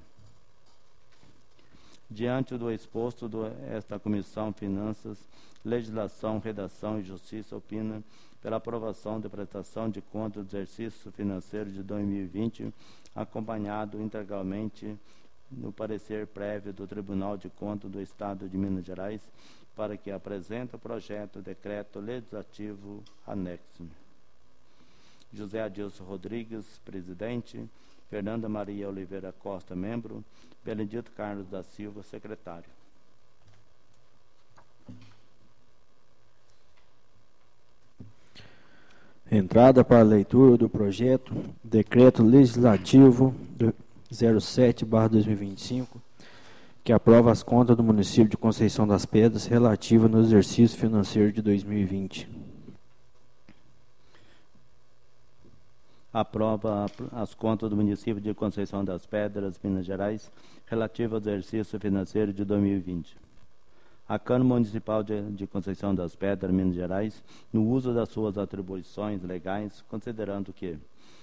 Diante do exposto, do, esta Comissão Finanças, Legislação, Redação e Justiça opina pela aprovação da prestação de contas do exercício financeiro de dois mil e vinte, acompanhado integralmente no parecer prévio do Tribunal de Contas do Estado de Minas Gerais, para que apresente o projeto de decreto legislativo anexo. José Adilson Rodrigues, presidente. Fernanda Maria Oliveira Costa, membro. Benedito Carlos da Silva, secretário. Entrada para a leitura do projeto Decreto Legislativo zero sete barra dois mil e vinte e cinco, que aprova as contas do município de Conceição das Pedras relativa no exercício financeiro de dois mil e vinte. Aprova as contas do município de Conceição das Pedras, Minas Gerais, relativa ao exercício financeiro de dois mil e vinte. A Câmara Municipal de, de Conceição das Pedras, Minas Gerais, no uso das suas atribuições legais, considerando que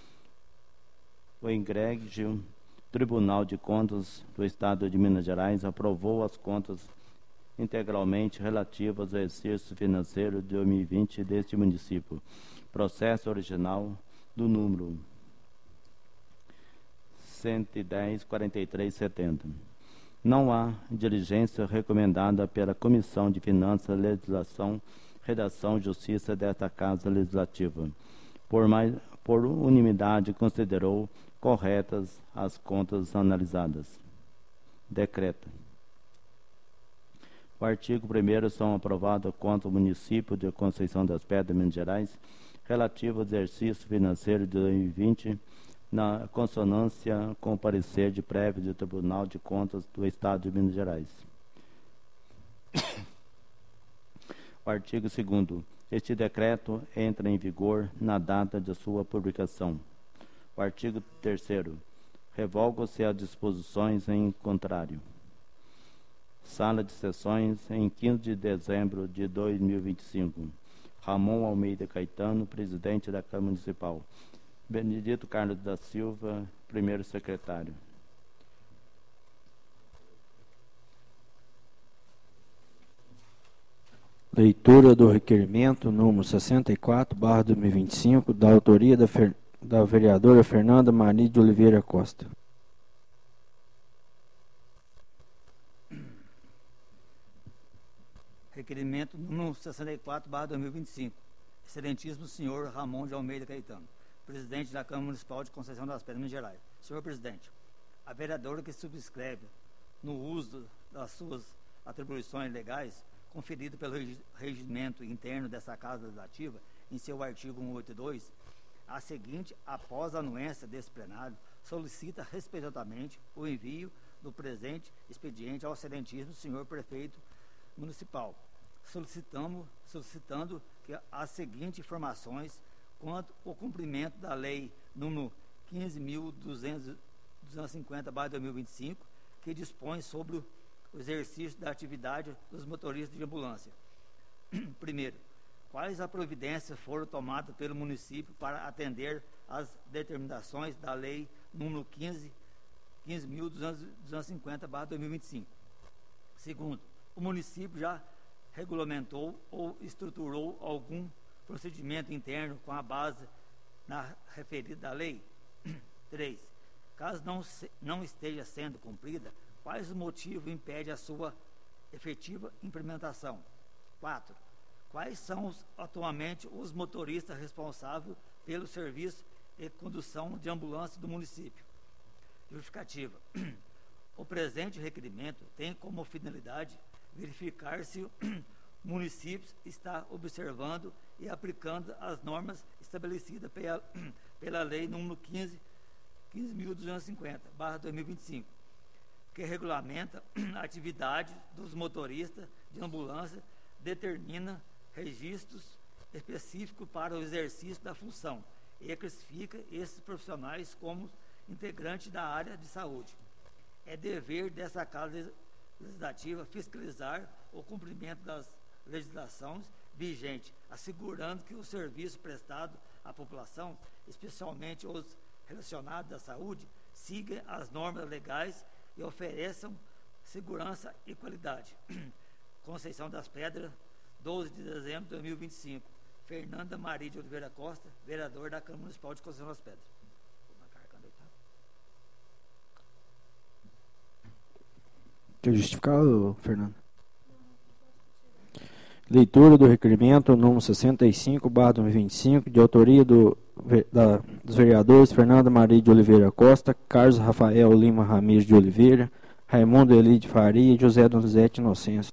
o egrégio Tribunal de Contas do Estado de Minas Gerais aprovou as contas integralmente relativas ao exercício financeiro de dois mil e vinte deste município. Processo original do número cento e dez, quarenta e três, setenta. Não há diligência recomendada pela Comissão de Finanças, Legislação, Redação e Justiça desta Casa Legislativa. Por, mais, por unanimidade, considerou corretas as contas analisadas. Decreta. O artigo primeiro são aprovados contra o município de Conceição das Pedras, Minas Gerais, relativo ao exercício financeiro de dois mil e vinte, na consonância com o parecer de prévio do Tribunal de Contas do Estado de Minas Gerais. O artigo segundo. Este decreto entra em vigor na data de sua publicação. O artigo terceiro. Revogam-se as disposições em contrário. Sala de sessões em quinze de dezembro de dois mil e vinte e cinco. Ramon Almeida Caetano, presidente da Câmara Municipal. Benedito Carlos da Silva, primeiro secretário. Leitura do requerimento número sessenta e quatro barra dois mil e vinte e cinco, da autoria da, Fer, da vereadora Fernanda Maria de Oliveira Costa. Requerimento número sessenta e quatro barra dois mil e vinte e cinco. Excelentíssimo senhor Ramon de Almeida Caetano, presidente da Câmara Municipal de Conceição das Pedras, Minas Gerais. Senhor presidente, a vereadora que subscreve no uso das suas atribuições legais, conferido pelo regimento interno dessa Casa Legislativa, em seu artigo cento e oitenta e dois, a seguinte, após a anuência desse plenário, solicita respeitosamente o envio do presente expediente ao excelentíssimo senhor prefeito municipal, solicitamos, solicitando que as seguintes informações quanto ao cumprimento da lei número quinze mil duzentos e cinquenta barra dois mil e vinte e cinco, que dispõe sobre o exercício da atividade dos motoristas de ambulância. Primeiro, quais as providências foram tomadas pelo município para atender às determinações da lei número quinze mil duzentos e cinquenta barra dois mil e vinte e cinco. Segundo, o município já regulamentou ou estruturou algum procedimento interno com a base na referida lei? Três, caso não, se, não esteja sendo cumprida, quais os motivos impedem a sua efetiva implementação? Quatro, quais são os, atualmente os motoristas responsáveis pelo serviço de condução de ambulância do município? Justificativa. O presente requerimento tem como finalidade verificar se o município está observando e aplicando as normas estabelecidas pela, pela Lei número quinze mil duzentos e cinquenta, barra dois mil e vinte e cinco, que regulamenta a atividade dos motoristas de ambulância, determina registros específicos para o exercício da função e classifica esses profissionais como integrantes da área de saúde. É dever dessa Casa Legislativa fiscalizar o cumprimento das legislações vigentes, assegurando que o serviço prestado à população, especialmente os relacionados à saúde, siga as normas legais e ofereçam segurança e qualidade. Conceição das Pedras, doze de dezembro de dois mil e vinte e cinco. Fernanda Maria de Oliveira Costa, vereador da Câmara Municipal de Conceição das Pedras. Quer justificar, Fernando? Leitura do requerimento número sessenta e cinco, barra dois mil e vinte e cinco, de autoria do, da, dos vereadores Fernanda Maria de Oliveira Costa, Carlos Rafael Lima Ramires de Oliveira, Raimundo Eli de Faria e José Donizete Inocêncio.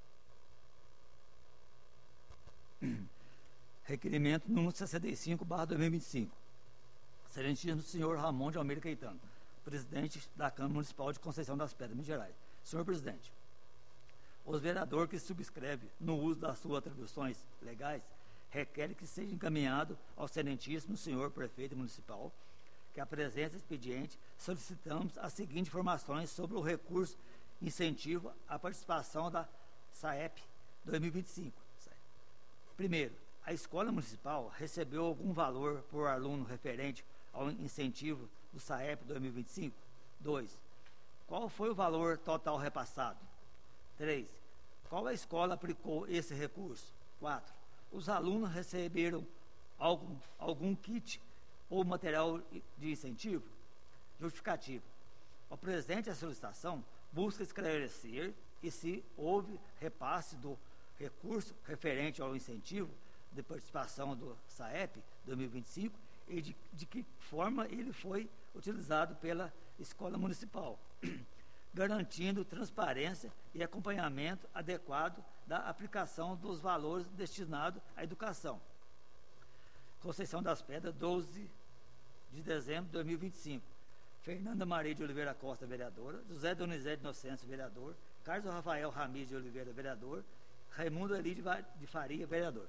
Requerimento número sessenta e cinco, barra dois mil e vinte e cinco. Excelentíssimo senhor Ramon de Almeida Caetano, presidente da Câmara Municipal de Conceição das Pedras, Minas Gerais. Senhor presidente, os vereadores que subscrevem no uso das suas atribuições legais requerem que seja encaminhado ao excelentíssimo senhor prefeito municipal que apresente expediente. Solicitamos as seguintes informações sobre o recurso incentivo à participação da SAEP dois mil e vinte e cinco. Primeiro, a escola municipal recebeu algum valor por aluno referente ao incentivo do SAEP dois mil e vinte e cinco? Dois, qual foi o valor total repassado? Três, qual a escola aplicou esse recurso? Quatro, os alunos receberam algum, algum kit ou material de incentivo? Justificativo. O presente a solicitação busca esclarecer e se houve repasse do recurso referente ao incentivo de participação do SAEP dois mil e vinte e cinco e de, de que forma ele foi utilizado pela escola municipal, garantindo transparência e acompanhamento adequado da aplicação dos valores destinados à educação. Conceição das Pedras, doze de dezembro de dois mil e vinte e cinco. Fernanda Maria de Oliveira Costa, vereadora. José Donizete Inocêncio, vereador. Carlos Rafael Ramires de Oliveira, vereador. Raimundo Eli de Faria, vereador.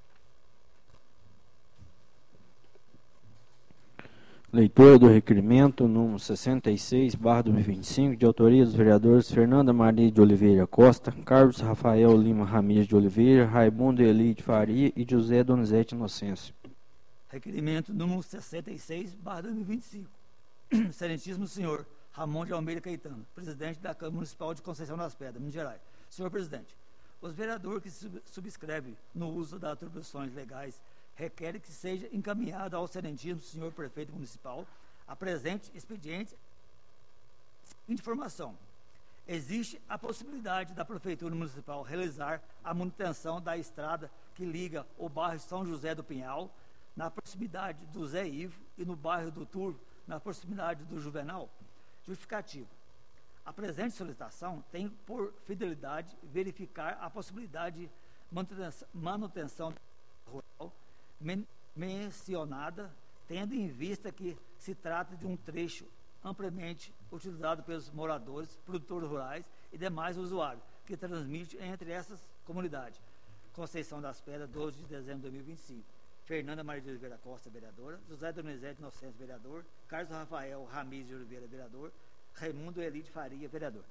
Leitura do requerimento número sessenta e seis, barra dois mil e vinte e cinco, de autoria dos vereadores Fernanda Maria de Oliveira Costa, Carlos Rafael Lima Ramires de Oliveira, Raimundo Eli de Faria e José Donizete Inocêncio. Requerimento número sessenta e seis, barra dois mil e vinte e cinco. Excelentíssimo senhor Ramon de Almeida Caetano, presidente da Câmara Municipal de Conceição das Pedras, Minas Gerais. Senhor presidente, os vereadores que sub subscrevem no uso das atribuições legais requerem que seja encaminhado ao excelentíssimo senhor prefeito municipal a presente expediente. Seguinte informação: existe a possibilidade da prefeitura municipal realizar a manutenção da estrada que liga o bairro São José do Pinhal, na proximidade do Zé Ivo, e no bairro do Turvo, na proximidade do Juvenal? Justificativo. A presente solicitação tem por fidelidade verificar a possibilidade de manutenção, manutenção rural men mencionada, tendo em vista que se trata de um trecho amplamente utilizado pelos moradores, produtores rurais e demais usuários, que transmite entre essas comunidades. Conceição das Pedras, doze de dezembro de dois mil e vinte e cinco. Fernanda Maria de Oliveira Costa, vereadora. José Donizete Inocêncio, vereador. Carlos Rafael Ramires de Oliveira, vereador. Raimundo Eli de Faria, vereador.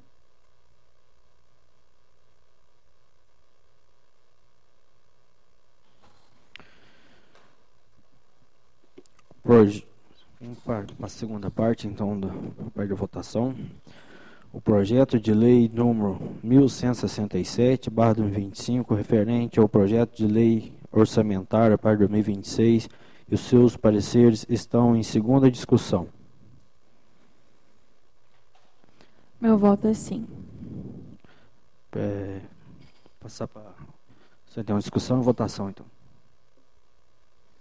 Vamos para a segunda parte, então, da parte da votação. O projeto de lei número mil cento e sessenta e sete, barra dois mil e vinte e cinco, referente ao projeto de lei orçamentária para dois mil e vinte e seis, e os seus pareceres estão em segunda discussão. Meu voto é sim. É, passar para... Você tem uma discussão e votação, então.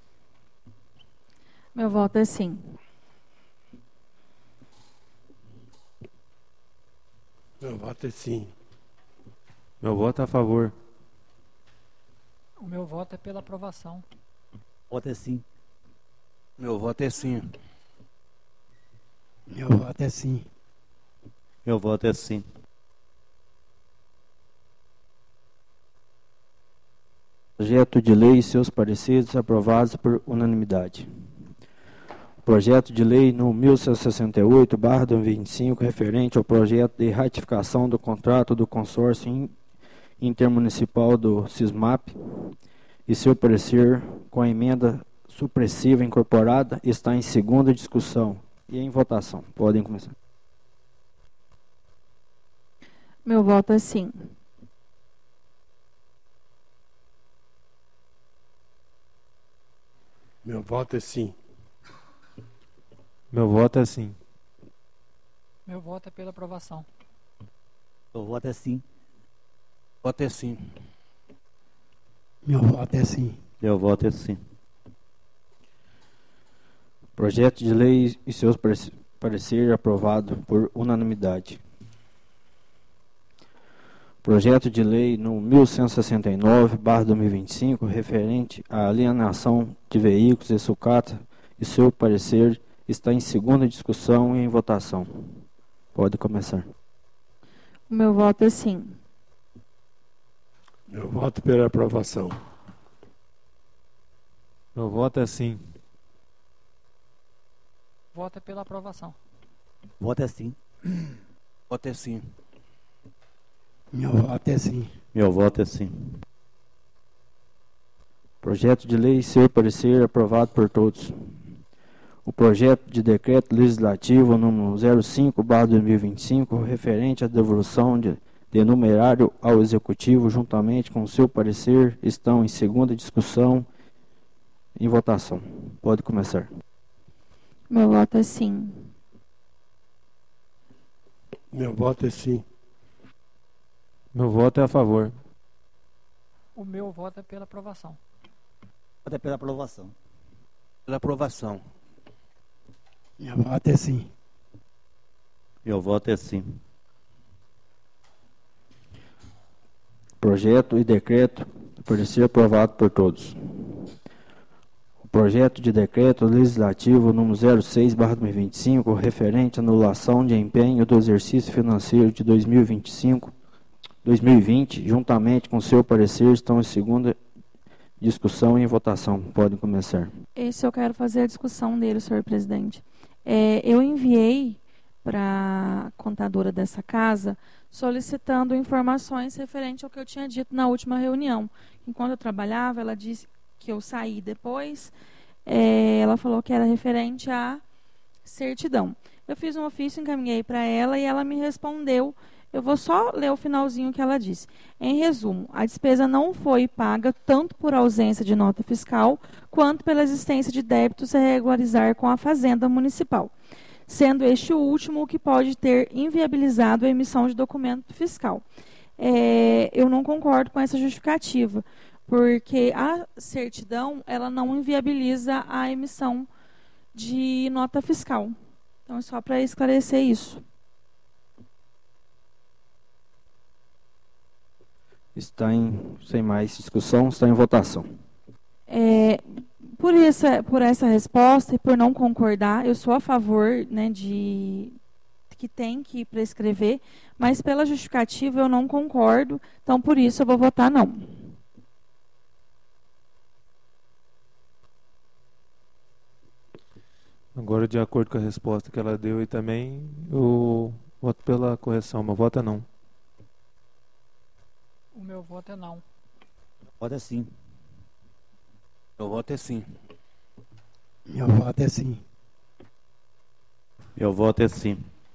Meu voto é sim. voto é sim. Meu voto é a favor. O meu voto é pela aprovação. Voto é sim. Meu voto é sim. Meu voto é sim. Meu voto é sim. Projeto de lei e seus pareceres aprovados por unanimidade. Projeto de lei no mil cento e sessenta e oito barra dois mil e vinte e cinco, referente ao projeto de ratificação do contrato do consórcio intermunicipal do SISMAP e seu parecer com a emenda supressiva incorporada está em segunda discussão e em votação. Podem começar. Meu voto é sim. Meu voto é sim. Meu voto é sim. Meu voto é pela aprovação. Meu voto é sim. Voto é sim. Meu voto é sim. Meu voto é sim. Projeto de lei e seus pareceres aprovado por unanimidade. Projeto de lei no mil cento e sessenta e nove barra dois mil e vinte e cinco, referente à alienação de veículos e sucata, e seu parecer está em segunda discussão e em votação. Pode começar. O meu voto é sim. Meu voto pela aprovação. Meu voto é sim. Voto é pela aprovação. Voto é sim. Voto é sim. Meu voto é sim. Meu voto é sim. Projeto de lei e seu parecer aprovado por todos. O projeto de decreto legislativo número zero cinco barra dois mil e vinte e cinco, referente à devolução de, de numerário ao Executivo, juntamente com seu parecer, estão em segunda discussão e votação. Pode começar. Meu voto é sim. Meu voto é sim. Meu voto é a favor. O meu voto é pela aprovação. Voto é pela aprovação. Pela aprovação. Meu voto é sim. Meu voto é sim. Projeto e decreto parecer aprovado por todos. O projeto de decreto legislativo número zero seis barra dois mil e vinte e cinco, referente à anulação de empenho do exercício financeiro de dois mil e vinte e cinco, dois mil e vinte, juntamente com seu parecer, estão em segunda discussão e em votação. Podem começar. Esse eu quero fazer a discussão dele, senhor presidente. É, eu enviei para a contadora dessa casa solicitando informações referente ao que eu tinha dito na última reunião. Enquanto eu trabalhava, ela disse que eu saí depois, é, ela falou que era referente à certidão. Eu fiz um ofício, encaminhei para ela e ela me respondeu. Eu vou só ler o finalzinho que ela disse. Em resumo, a despesa não foi paga tanto por ausência de nota fiscal, quanto pela existência de débitos a regularizar com a Fazenda Municipal, sendo este o último o que pode ter inviabilizado a emissão de documento fiscal. É, eu não concordo com essa justificativa, porque a certidão ela não inviabiliza a emissão de nota fiscal. Então, é só para esclarecer isso. Está em, sem mais discussão, está em votação. É, por, essa, por essa resposta e por não concordar, eu sou a favor, né, de que tem que prescrever, mas pela justificativa eu não concordo, então por isso eu vou votar não. Agora, de acordo com a resposta que ela deu e também, eu voto pela correção. Meu voto é não. O meu voto é não. Voto é sim. Meu voto é sim. Meu voto é sim. Meu voto é sim.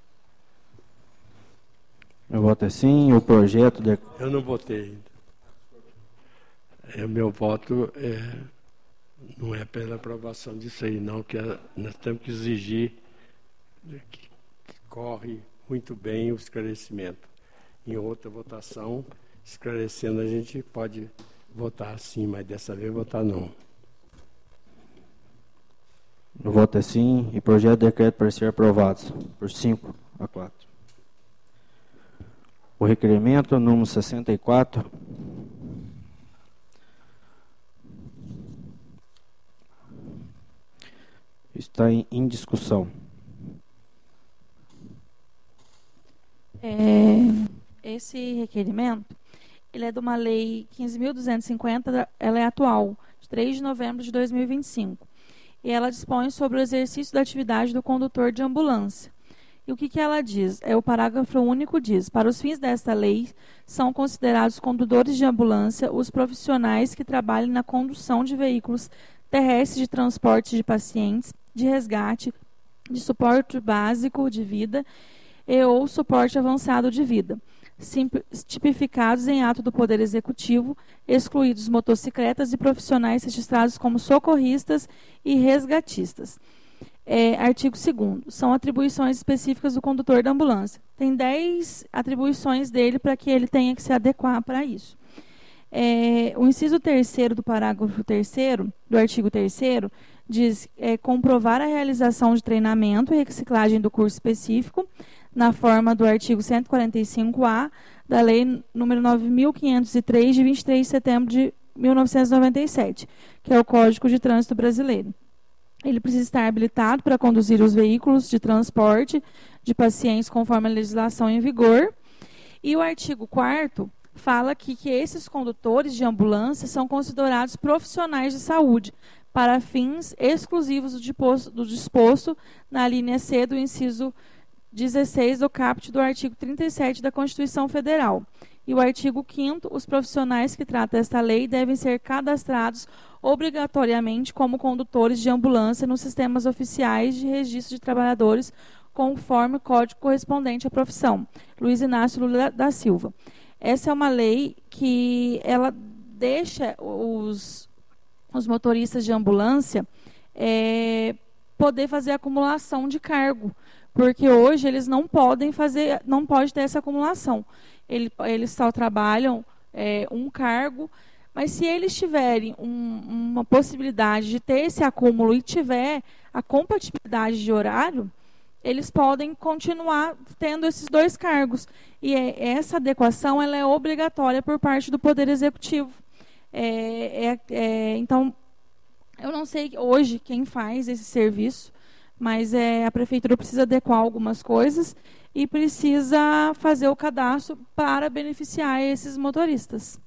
Meu voto é sim. O projeto de... Eu não votei ainda. É, meu voto é, não é pela aprovação disso aí, não, que a, nós temos que exigir que, que corre muito bem o esclarecimento. Em outra votação, esclarecendo, a gente pode votar sim, mas dessa vez votar não. O voto é sim. E projeto de decreto para ser aprovado por cinco a quatro. requerimento número sessenta e quatro. Está em, em discussão. É, esse requerimento, ele é de uma lei quinze mil duzentos e cinquenta, ela é atual, de três de novembro de dois mil e vinte e cinco. E ela dispõe sobre o exercício da atividade do condutor de ambulância. E o que, que ela diz? É, o parágrafo único diz: para os fins desta lei, são considerados condutores de ambulância os profissionais que trabalhem na condução de veículos terrestres de transporte de pacientes, de resgate, de suporte básico de vida e ou suporte avançado de vida, tipificados em ato do Poder Executivo, excluídos motocicletas e profissionais registrados como socorristas e resgatistas. É, artigo segundo. São atribuições específicas do condutor da ambulância. Tem dez atribuições dele para que ele tenha que se adequar para isso. É, o inciso terceiro do parágrafo terceiro, do artigo terceiro, diz é, comprovar a realização de treinamento e reciclagem do curso específico, na forma do artigo cento e quarenta e cinco A da Lei número nove mil quinhentos e três, de vinte e três de setembro de mil novecentos e noventa e sete, que é o Código de Trânsito Brasileiro. Ele precisa estar habilitado para conduzir os veículos de transporte de pacientes conforme a legislação em vigor. E o artigo quarto fala aqui que esses condutores de ambulância são considerados profissionais de saúde para fins exclusivos do disposto, do disposto na linha C do inciso dezesseis do caput do artigo trinta e sete da Constituição Federal. E o artigo quinto, os profissionais que tratam esta lei devem ser cadastrados obrigatoriamente como condutores de ambulância nos sistemas oficiais de registro de trabalhadores, conforme o código correspondente à profissão. Luiz Inácio Lula da Silva. Essa é uma lei que ela deixa os, os motoristas de ambulância é, poder fazer acumulação de cargo, porque hoje eles não podem fazer, não pode ter essa acumulação. Ele, eles só trabalham é, um cargo, mas se eles tiverem um, uma possibilidade de ter esse acúmulo e tiver a compatibilidade de horário, eles podem continuar tendo esses dois cargos. E é, essa adequação ela é obrigatória por parte do Poder Executivo. É, é, é, então, eu não sei hoje quem faz esse serviço, mas é, a Prefeitura precisa adequar algumas coisas e precisa fazer o cadastro para beneficiar esses motoristas.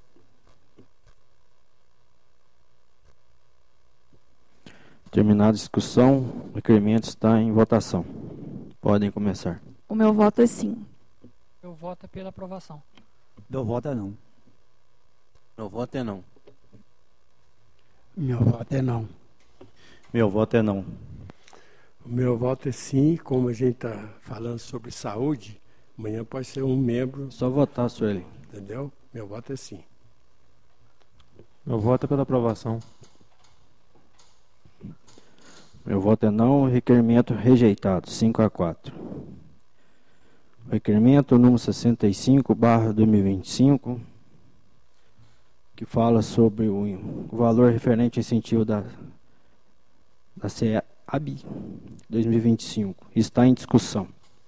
Terminada a discussão, o requerimento está em votação. Podem começar. O meu voto é sim. Eu voto pela aprovação. Meu voto é não. Meu voto é não. Meu voto é não. Meu voto é não. O meu voto é sim, como a gente está falando sobre saúde, amanhã pode ser um membro. Só votar, Sueli. Entendeu? Meu voto é sim. Meu voto é pela aprovação. Meu voto é não, requerimento rejeitado, cinco a quatro. Requerimento número sessenta e cinco, barra dois mil e vinte e cinco, que fala sobre o, o valor referente ao incentivo da, da C E A B dois mil e vinte e cinco. Está em discussão.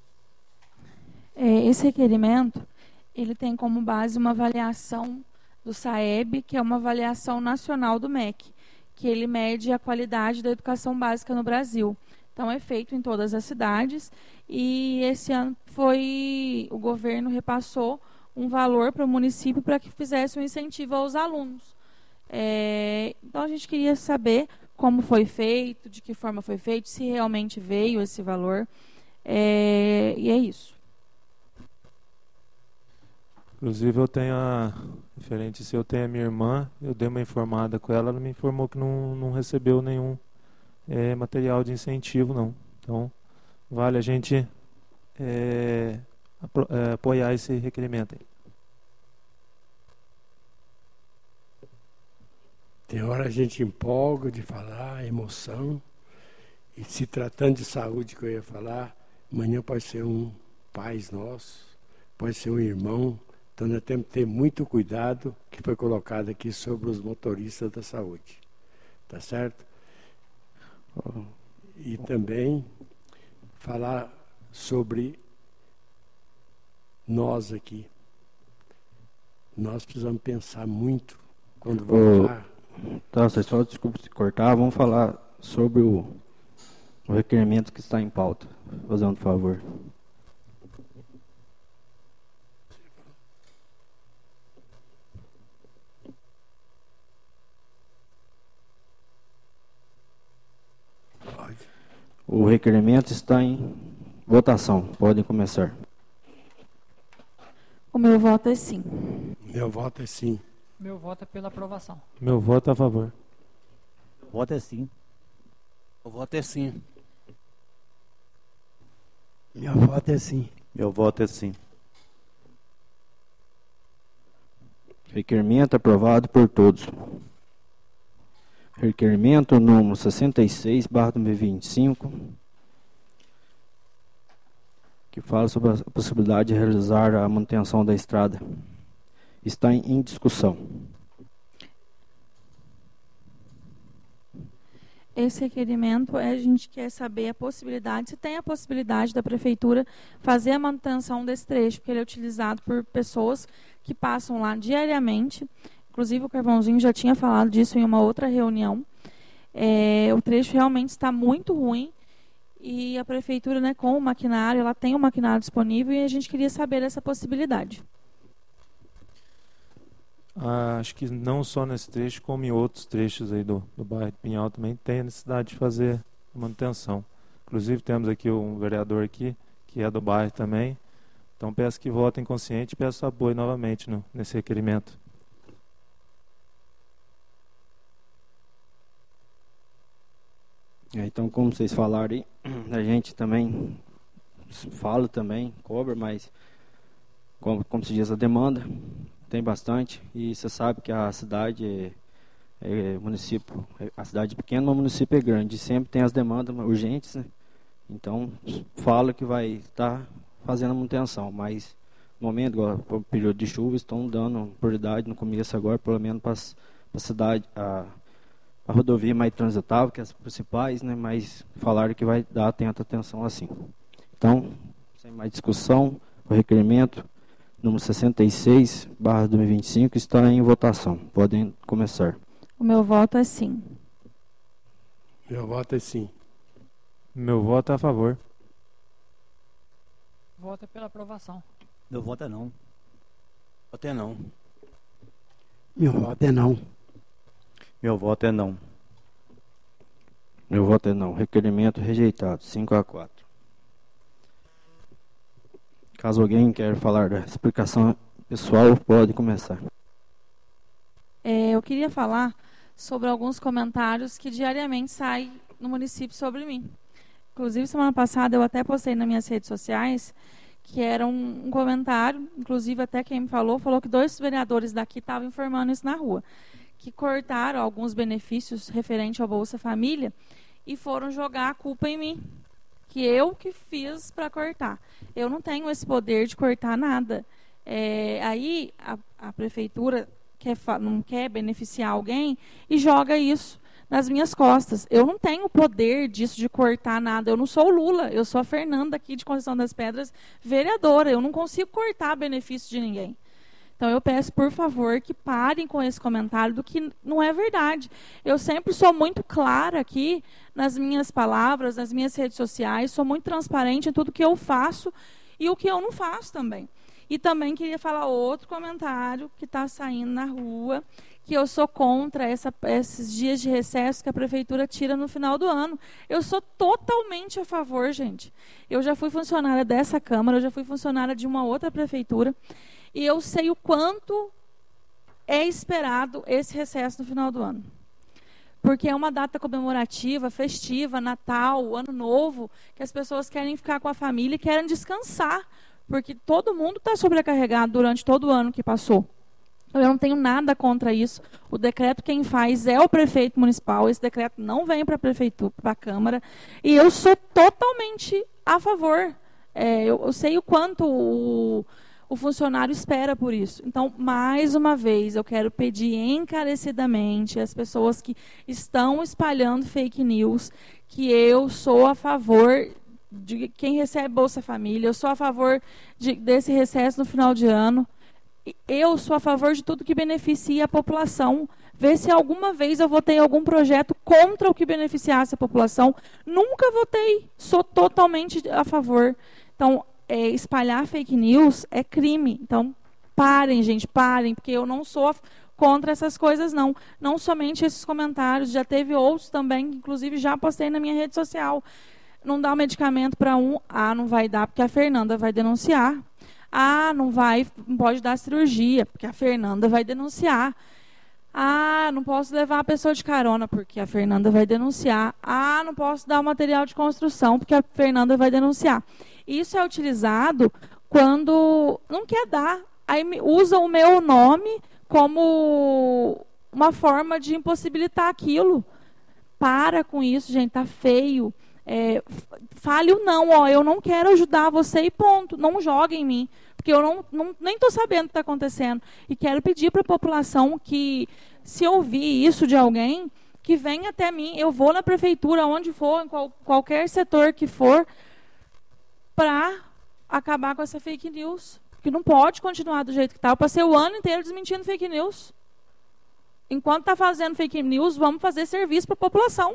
É, esse requerimento, ele tem como base uma avaliação do SAEB, que é uma avaliação nacional do M E C, que ele mede a qualidade da educação básica no Brasil. Então, é feito em todas as cidades e esse ano foi, o governo repassou um valor para o município para que fizesse um incentivo aos alunos. É, então, a gente queria saber como foi feito, de que forma foi feito, se realmente veio esse valor. É, e é isso. Inclusive, eu tenho a... Referente se eu tenho a minha irmã, eu dei uma informada com ela, ela me informou que não, não recebeu nenhum é, material de incentivo, não. Então, vale a gente é, apro, é, apoiar esse requerimento aí. Tem hora a gente empolga de falar, emoção, e se tratando de saúde que eu ia falar, amanhã pode ser um pai nosso, pode ser um irmão. Então, nós temos que ter muito cuidado que foi colocado aqui sobre os motoristas da saúde. Tá certo? E também falar sobre nós aqui. nós precisamos pensar muito quando Ô, voltar. Tá, vocês só desculpa se cortar, vamos falar sobre o, o requerimento que está em pauta. Fazendo um favor. O requerimento está em votação. Podem começar. O meu voto é sim. Meu voto é sim. Meu voto é pela aprovação. Meu voto é a favor. O voto é sim. O voto é sim. Meu voto é sim. Meu voto é sim. Requerimento aprovado por todos. Requerimento número sessenta e seis, barra dois mil e vinte e cinco, que fala sobre a possibilidade de realizar a manutenção da estrada. Está em, em discussão. Esse requerimento, é, a gente quer saber a possibilidade, se tem a possibilidade da prefeitura fazer a manutenção desse trecho, porque ele é utilizado por pessoas que passam lá diariamente. Inclusive o Carvãozinho já tinha falado disso em uma outra reunião. É, o trecho realmente está muito ruim e a prefeitura, né, com o maquinário, ela tem o maquinário disponível e a gente queria saber dessa possibilidade. Ah, acho que não só nesse trecho, como em outros trechos aí do, do bairro de Pinhal também tem a necessidade de fazer a manutenção. Inclusive temos aqui um vereador aqui, que é do bairro também. Então peço que votem consciente e peço apoio novamente no, nesse requerimento. É, então, como vocês falaram aí, a gente também fala também, cobra, mas como, como se diz, a demanda tem bastante, e você sabe que a cidade é, é município, a cidade é pequena, mas o município é grande, e sempre tem as demandas urgentes, né? Então, fala que vai estar fazendo a manutenção, mas no momento, igual o período de chuva, estão dando prioridade no começo agora, pelo menos para a cidade, a, a rodovia mais transitável, que é as principais, né? Mas falaram que vai dar atenta atenção assim. Então, sem mais discussão, o requerimento número sessenta e seis, barra dois mil e vinte e cinco, está em votação. Podem começar. O meu voto é sim. Meu voto é sim. Meu voto é a favor. Voto é pela aprovação. Meu voto é não. Voto é não. Meu voto é não. Meu voto é não. Meu voto é não. Requerimento rejeitado. cinco a quatro. Caso alguém queira falar da explicação pessoal, pode começar. É, eu queria falar sobre alguns comentários que diariamente saem no município sobre mim. Inclusive, semana passada eu até postei nas minhas redes sociais que era um, um comentário, inclusive até quem me falou, falou que dois vereadores daqui estavam informando isso na rua, que cortaram alguns benefícios referentes ao Bolsa Família e foram jogar a culpa em mim, que eu que fiz para cortar. Eu não tenho esse poder de cortar nada. É, aí a, a prefeitura quer, não quer beneficiar alguém e joga isso nas minhas costas. Eu não tenho poder disso de cortar nada. Eu não sou o Lula, eu sou a Fernanda aqui de Conceição das Pedras, vereadora. Eu não consigo cortar benefício de ninguém. Então eu peço, por favor, que parem com esse comentário do que não é verdade. Eu sempre sou muito clara aqui nas minhas palavras, nas minhas redes sociais, sou muito transparente em tudo que eu faço e o que eu não faço também. E também queria falar outro comentário que está saindo na rua, que eu sou contra essa, esses dias de recesso que a prefeitura tira no final do ano. Eu sou totalmente a favor, gente. Eu já fui funcionária dessa Câmara, eu já fui funcionária de uma outra prefeitura, e eu sei o quanto é esperado esse recesso no final do ano. Porque é uma data comemorativa, festiva, Natal, Ano Novo, que as pessoas querem ficar com a família e querem descansar, porque todo mundo está sobrecarregado durante todo o ano que passou. Eu não tenho nada contra isso. O decreto quem faz é o prefeito municipal. Esse decreto não vem para a prefeitura, para a Câmara. E eu sou totalmente a favor. É, eu, eu sei o quanto o, o funcionário espera por isso. Então, mais uma vez, eu quero pedir encarecidamente às pessoas que estão espalhando fake news que eu sou a favor de quem recebe Bolsa Família. Eu sou a favor de, desse recesso no final de ano. eu sou a favor de tudo que beneficia a população. Ver se alguma vez eu votei algum projeto contra o que beneficiasse a população. Nunca votei. Sou totalmente a favor. Então, é, espalhar fake news é crime. Então, parem, gente, parem, porque eu não sou contra essas coisas, não. Não somente esses comentários, já teve outros também, inclusive já postei na minha rede social. Não dá o medicamento para um, ah, não vai dar, porque a Fernanda vai denunciar. Ah, não vai, não pode dar cirurgia, porque a Fernanda vai denunciar. Ah, não posso levar a pessoa de carona, porque a Fernanda vai denunciar. Ah, não posso dar o material de construção, porque a Fernanda vai denunciar. Isso é utilizado quando não quer dar. Aí usa o meu nome como uma forma de impossibilitar aquilo. Para com isso, gente, tá feio. É, fale o não, ó, eu não quero ajudar você e ponto. Não jogue em mim, porque eu não, não, nem estou sabendo o que está acontecendo. E quero pedir para a população que, se ouvir isso de alguém, que venha até mim. Eu vou na prefeitura, onde for, em qual, qualquer setor que for, para acabar com essa fake news. Porque não pode continuar do jeito que está. Eu passei o ano inteiro desmentindo fake news. Enquanto está fazendo fake news, vamos fazer serviço para a população.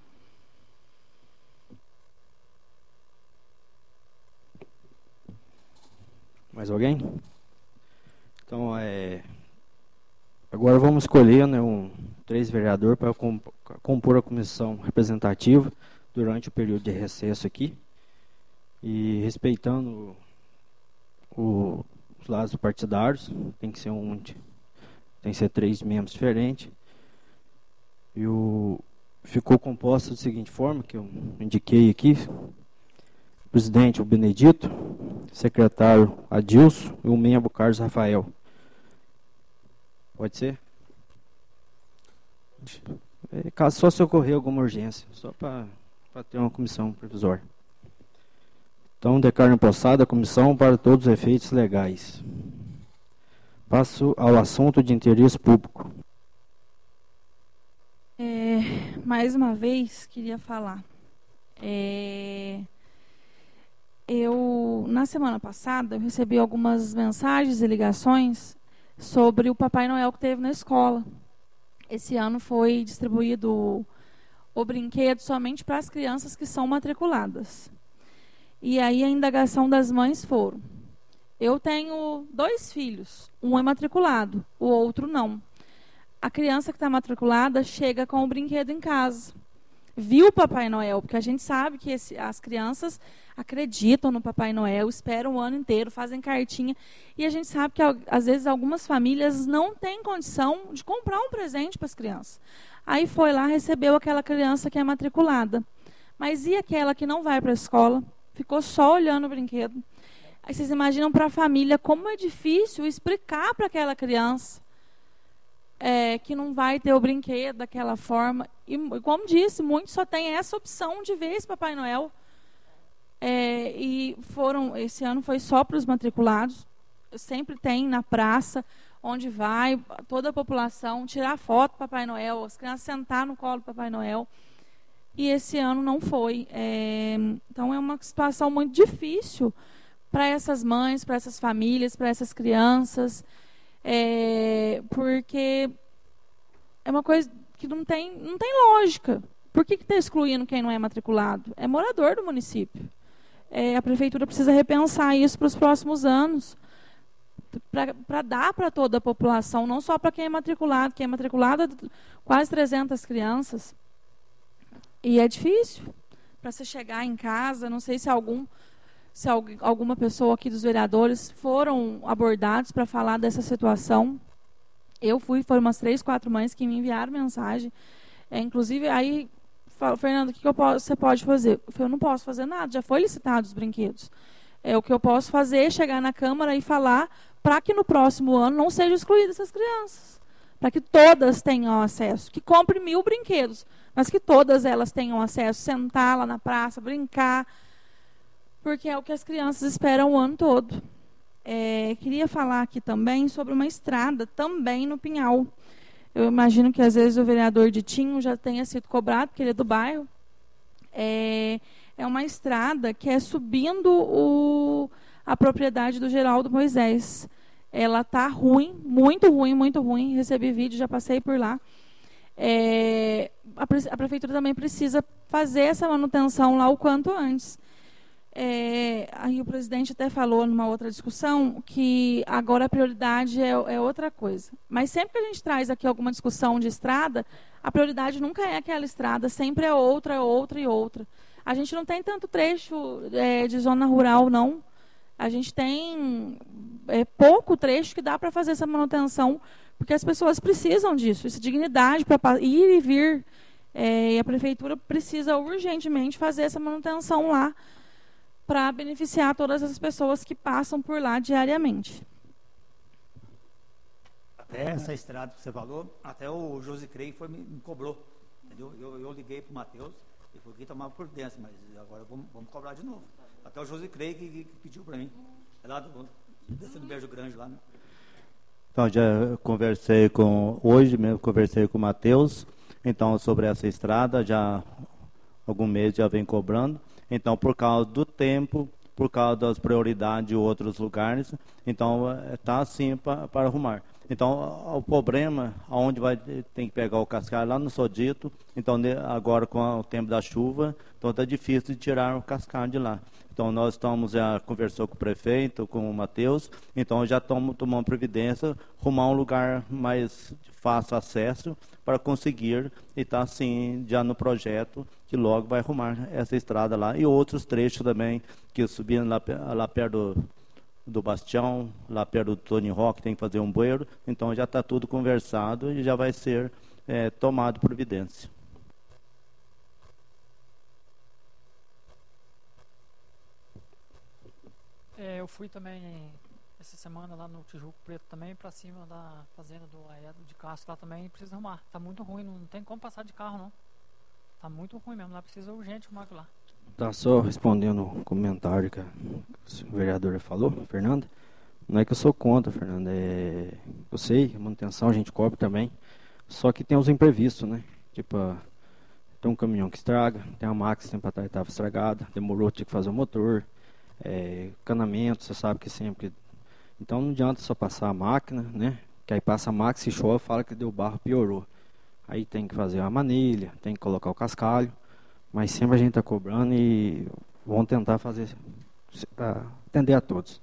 Mais alguém? Então, é, agora vamos escolher, né, um, três vereadores para compor a comissão representativa durante o período de recesso aqui. E respeitando o, os lados partidários, tem que ser um, tem que ser três membros diferentes. E o, ficou composto da seguinte forma, que eu indiquei aqui: presidente, o Benedito; secretário, Adilson; e o membro, Carlos Rafael. Pode ser? É, caso só se ocorrer alguma urgência, só para ter uma comissão provisória. Então, declaro empossada a comissão para todos os efeitos legais. Passo ao assunto de interesse público. É, mais uma vez, queria falar. É, eu, na semana passada, eu recebi algumas mensagens e ligações sobre o Papai Noel que teve na escola. Esse ano foi distribuído o, o brinquedo somente para as crianças que são matriculadas. E aí a indagação das mães foram: eu tenho dois filhos, um é matriculado, o outro não. A criança que está matriculada chega com o brinquedo em casa. Viu o Papai Noel, porque a gente sabe que esse, as crianças acreditam no Papai Noel, esperam o ano inteiro, fazem cartinha. E a gente sabe que, às vezes, algumas famílias não têm condição de comprar um presente para as crianças. Aí foi lá, recebeu aquela criança que é matriculada. Mas e aquela que não vai para a escola? Ficou só olhando o brinquedo. Aí vocês imaginam para a família como é difícil explicar para aquela criança É, que não vai ter o brinquedo daquela forma. E, como disse, muitos só têm essa opção de ver esse Papai Noel. É, e foram, esse ano foi só para os matriculados. Sempre tem na praça, onde vai toda a população tirar foto do Papai Noel, as crianças sentar no colo do Papai Noel. E esse ano não foi. É, então é uma situação muito difícil para essas mães, para essas famílias, para essas crianças. É, porque é uma coisa que não tem, não tem lógica. Por que está excluindo quem não é matriculado? É morador do município. É, a prefeitura precisa repensar isso para os próximos anos, para dar para toda a população, não só para quem é matriculado. Quem é matriculado, quase trezentas crianças. E é difícil para você chegar em casa. Não sei se algum... se alguma pessoa aqui dos vereadores foram abordados para falar dessa situação. Eu fui, foram umas três, quatro mães que me enviaram mensagem. É, inclusive, aí, falo, Fernando, o que, que eu posso, você pode fazer? Eu falei, eu não posso fazer nada, já foi licitado os brinquedos. É, o que eu posso fazer é chegar na Câmara e falar para que no próximo ano não sejam excluídas essas crianças. Para que todas tenham acesso. Que compre mil brinquedos, mas que todas elas tenham acesso. Sentar lá na praça, brincar, porque é o que as crianças esperam o ano todo. É, queria falar aqui também sobre uma estrada, também no Pinhal. Eu imagino que, às vezes, o vereador Ditinho já tenha sido cobrado, porque ele é do bairro. É, é uma estrada que é subindo o, a propriedade do Geraldo Moisés. ela está ruim, muito ruim, muito ruim. Recebi vídeo, já passei por lá. É, a, pre a prefeitura também precisa fazer essa manutenção lá o quanto antes. É, aí o presidente até falou numa outra discussão que agora a prioridade é, é outra coisa. Mas sempre que a gente traz aqui alguma discussão de estrada, a prioridade nunca é aquela estrada, sempre é outra, outra e outra. A gente não tem tanto trecho é, de zona rural, não. A gente tem é, pouco trecho que dá para fazer essa manutenção, porque as pessoas precisam disso, essa dignidade para ir e vir. É, e a prefeitura precisa urgentemente fazer essa manutenção lá, para beneficiar todas as pessoas que passam por lá diariamente. Até essa estrada que você falou, até o José Crei foi, me, me cobrou. Entendeu? Eu, eu liguei para o Matheus, ele falou que tomava providência, mas agora vamos, vamos cobrar de novo. Até o José Crei que, que pediu para mim. É lá do, descendo do Beijo Grande lá, né? Então, já conversei com, hoje mesmo conversei com o Matheus, então, sobre essa estrada, já algum mês já vem cobrando. Então, por causa do tempo, por causa das prioridades de outros lugares, então está assim para arrumar. Então, o problema, aonde vai tem que pegar o cascalho lá no Sodito, então agora com o tempo da chuva, então está difícil de tirar o cascalho de lá. Então, nós estamos, já conversou com o prefeito, com o Matheus, então já estamos tomando providência, arrumar um lugar mais de fácil acesso para conseguir estar assim já no projeto, que logo vai arrumar essa estrada lá. E outros trechos também, que subindo lá, lá perto do, do Bastião, lá perto do Tony Rock, tem que fazer um bueiro, então já está tudo conversado e já vai ser é, tomado providência. É, eu fui também essa semana lá no Tijuco Preto também, para cima da fazenda do Aedo de Castro lá também, precisa arrumar. Tá muito ruim, não tem como passar de carro não. Tá muito ruim mesmo, lá precisa urgente arrumar lá. Tá só respondendo um comentário que a vereadora falou, Fernanda. Não é que eu sou contra, Fernanda, é... eu sei, a manutenção a gente cobra também, só que tem os imprevistos, né? Tipo, tem um caminhão que estraga, tem uma máquina que tempo atrás estava estragada, demorou, tinha que fazer o motor, é, canamento, você sabe que sempre... Então não adianta só passar a máquina, né? Que aí passa a máquina, se chove, fala que deu barro, piorou. Aí tem que fazer a manilha, tem que colocar o cascalho, mas sempre a gente está cobrando e vamos tentar fazer, uh, atender a todos.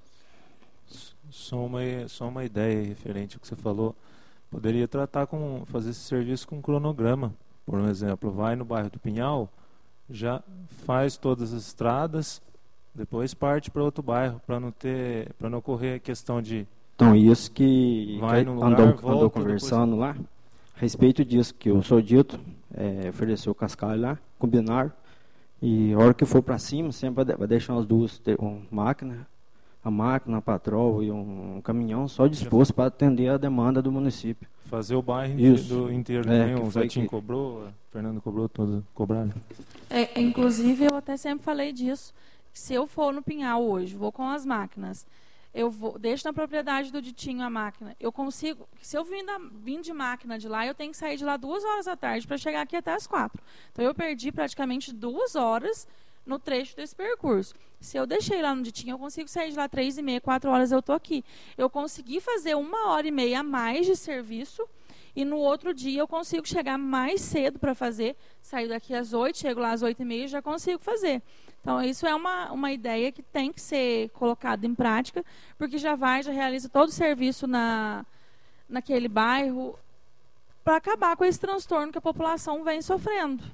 Só uma, só uma ideia referente ao que você falou. Poderia tratar com, fazer esse serviço com cronograma. Por um exemplo, vai no bairro do Pinhal, já faz todas as estradas, depois parte para outro bairro, para não ter, para não ocorrer a questão de... Então, isso que, vai que no andou, lugar, volta, andou conversando depois... lá, a respeito disso, que o Sodito é, ofereceu o cascalho lá, combinaram, e a hora que for para cima, sempre vai deixar as duas, uma máquina, a máquina, a patrol e um, um caminhão só disposto para atender a demanda do município. Fazer o bairro Isso. do inteiro É, também, o Zetinho que... cobrou, o Fernando cobrou, todos cobraram. É, inclusive, eu até sempre falei disso. Se eu for no Pinhal hoje, vou com as máquinas, eu vou, deixo na propriedade do Ditinho a máquina, eu consigo, se eu vim, da, vim de máquina de lá, eu tenho que sair de lá duas horas da tarde para chegar aqui até as quatro. Então, eu perdi praticamente duas horas no trecho desse percurso. Se eu deixei lá no Ditinho, eu consigo sair de lá três e meia, quatro horas eu estou aqui. Eu consegui fazer uma hora e meia a mais de serviço e no outro dia eu consigo chegar mais cedo para fazer, sair daqui às oito, chego lá às oito e meia e já consigo fazer. Então, isso é uma, uma ideia que tem que ser colocada em prática, porque já vai, já realiza todo o serviço na, naquele bairro para acabar com esse transtorno que a população vem sofrendo.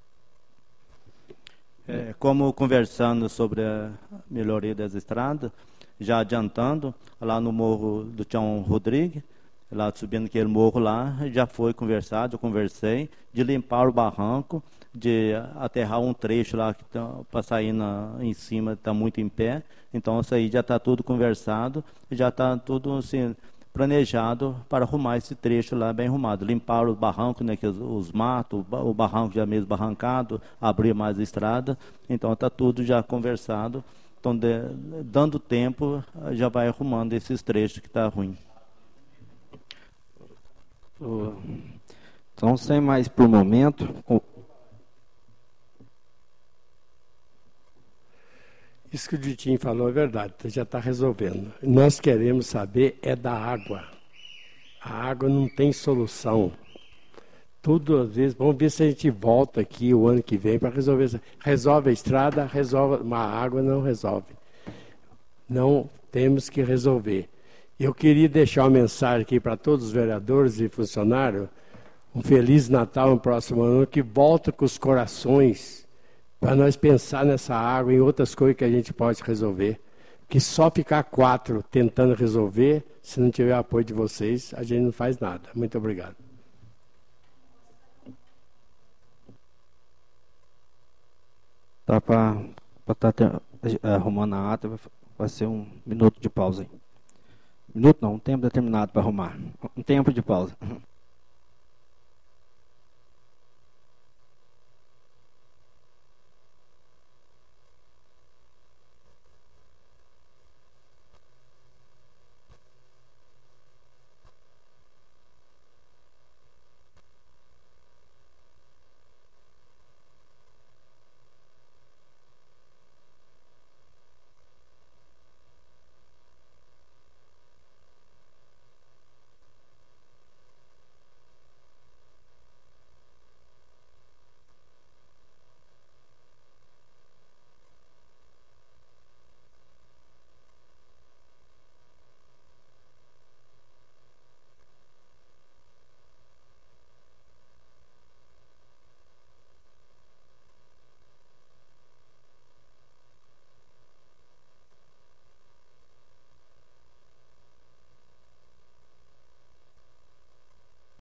É, como conversando sobre a melhoria das estradas, já adiantando, lá no morro do Tião Rodrigues, lá subindo aquele morro lá, já foi conversado, eu conversei, de limpar o barranco, de aterrar um trecho lá que tá, para sair na, em cima está muito em pé, então isso aí já está tudo conversado, já está tudo assim, planejado para arrumar esse trecho lá bem arrumado, limpar o barranco, né, que os, os matos, o barranco já mesmo barrancado, abrir mais a estrada, então está tudo já conversado, então de, dando tempo já vai arrumando esses trechos que está ruim. Então, sem mais por momento. Isso que o Ditinho falou é verdade, já está resolvendo. Nós queremos saber é da água. A água não tem solução. Tudo às vezes, vamos ver se a gente volta aqui o ano que vem para resolver. Resolve a estrada, resolve, mas a água não resolve. Não temos que resolver. Eu queria deixar uma mensagem aqui para todos os vereadores e funcionários. Um Feliz Natal no próximo ano, que volta com os corações para nós pensar nessa água e em outras coisas que a gente pode resolver. Que só ficar quatro tentando resolver, se não tiver apoio de vocês, a gente não faz nada. Muito obrigado. Tá para estar tá arrumando a ata, vai ser um minuto de pausa aí. Minuto não, um tempo determinado para arrumar. Um tempo de pausa.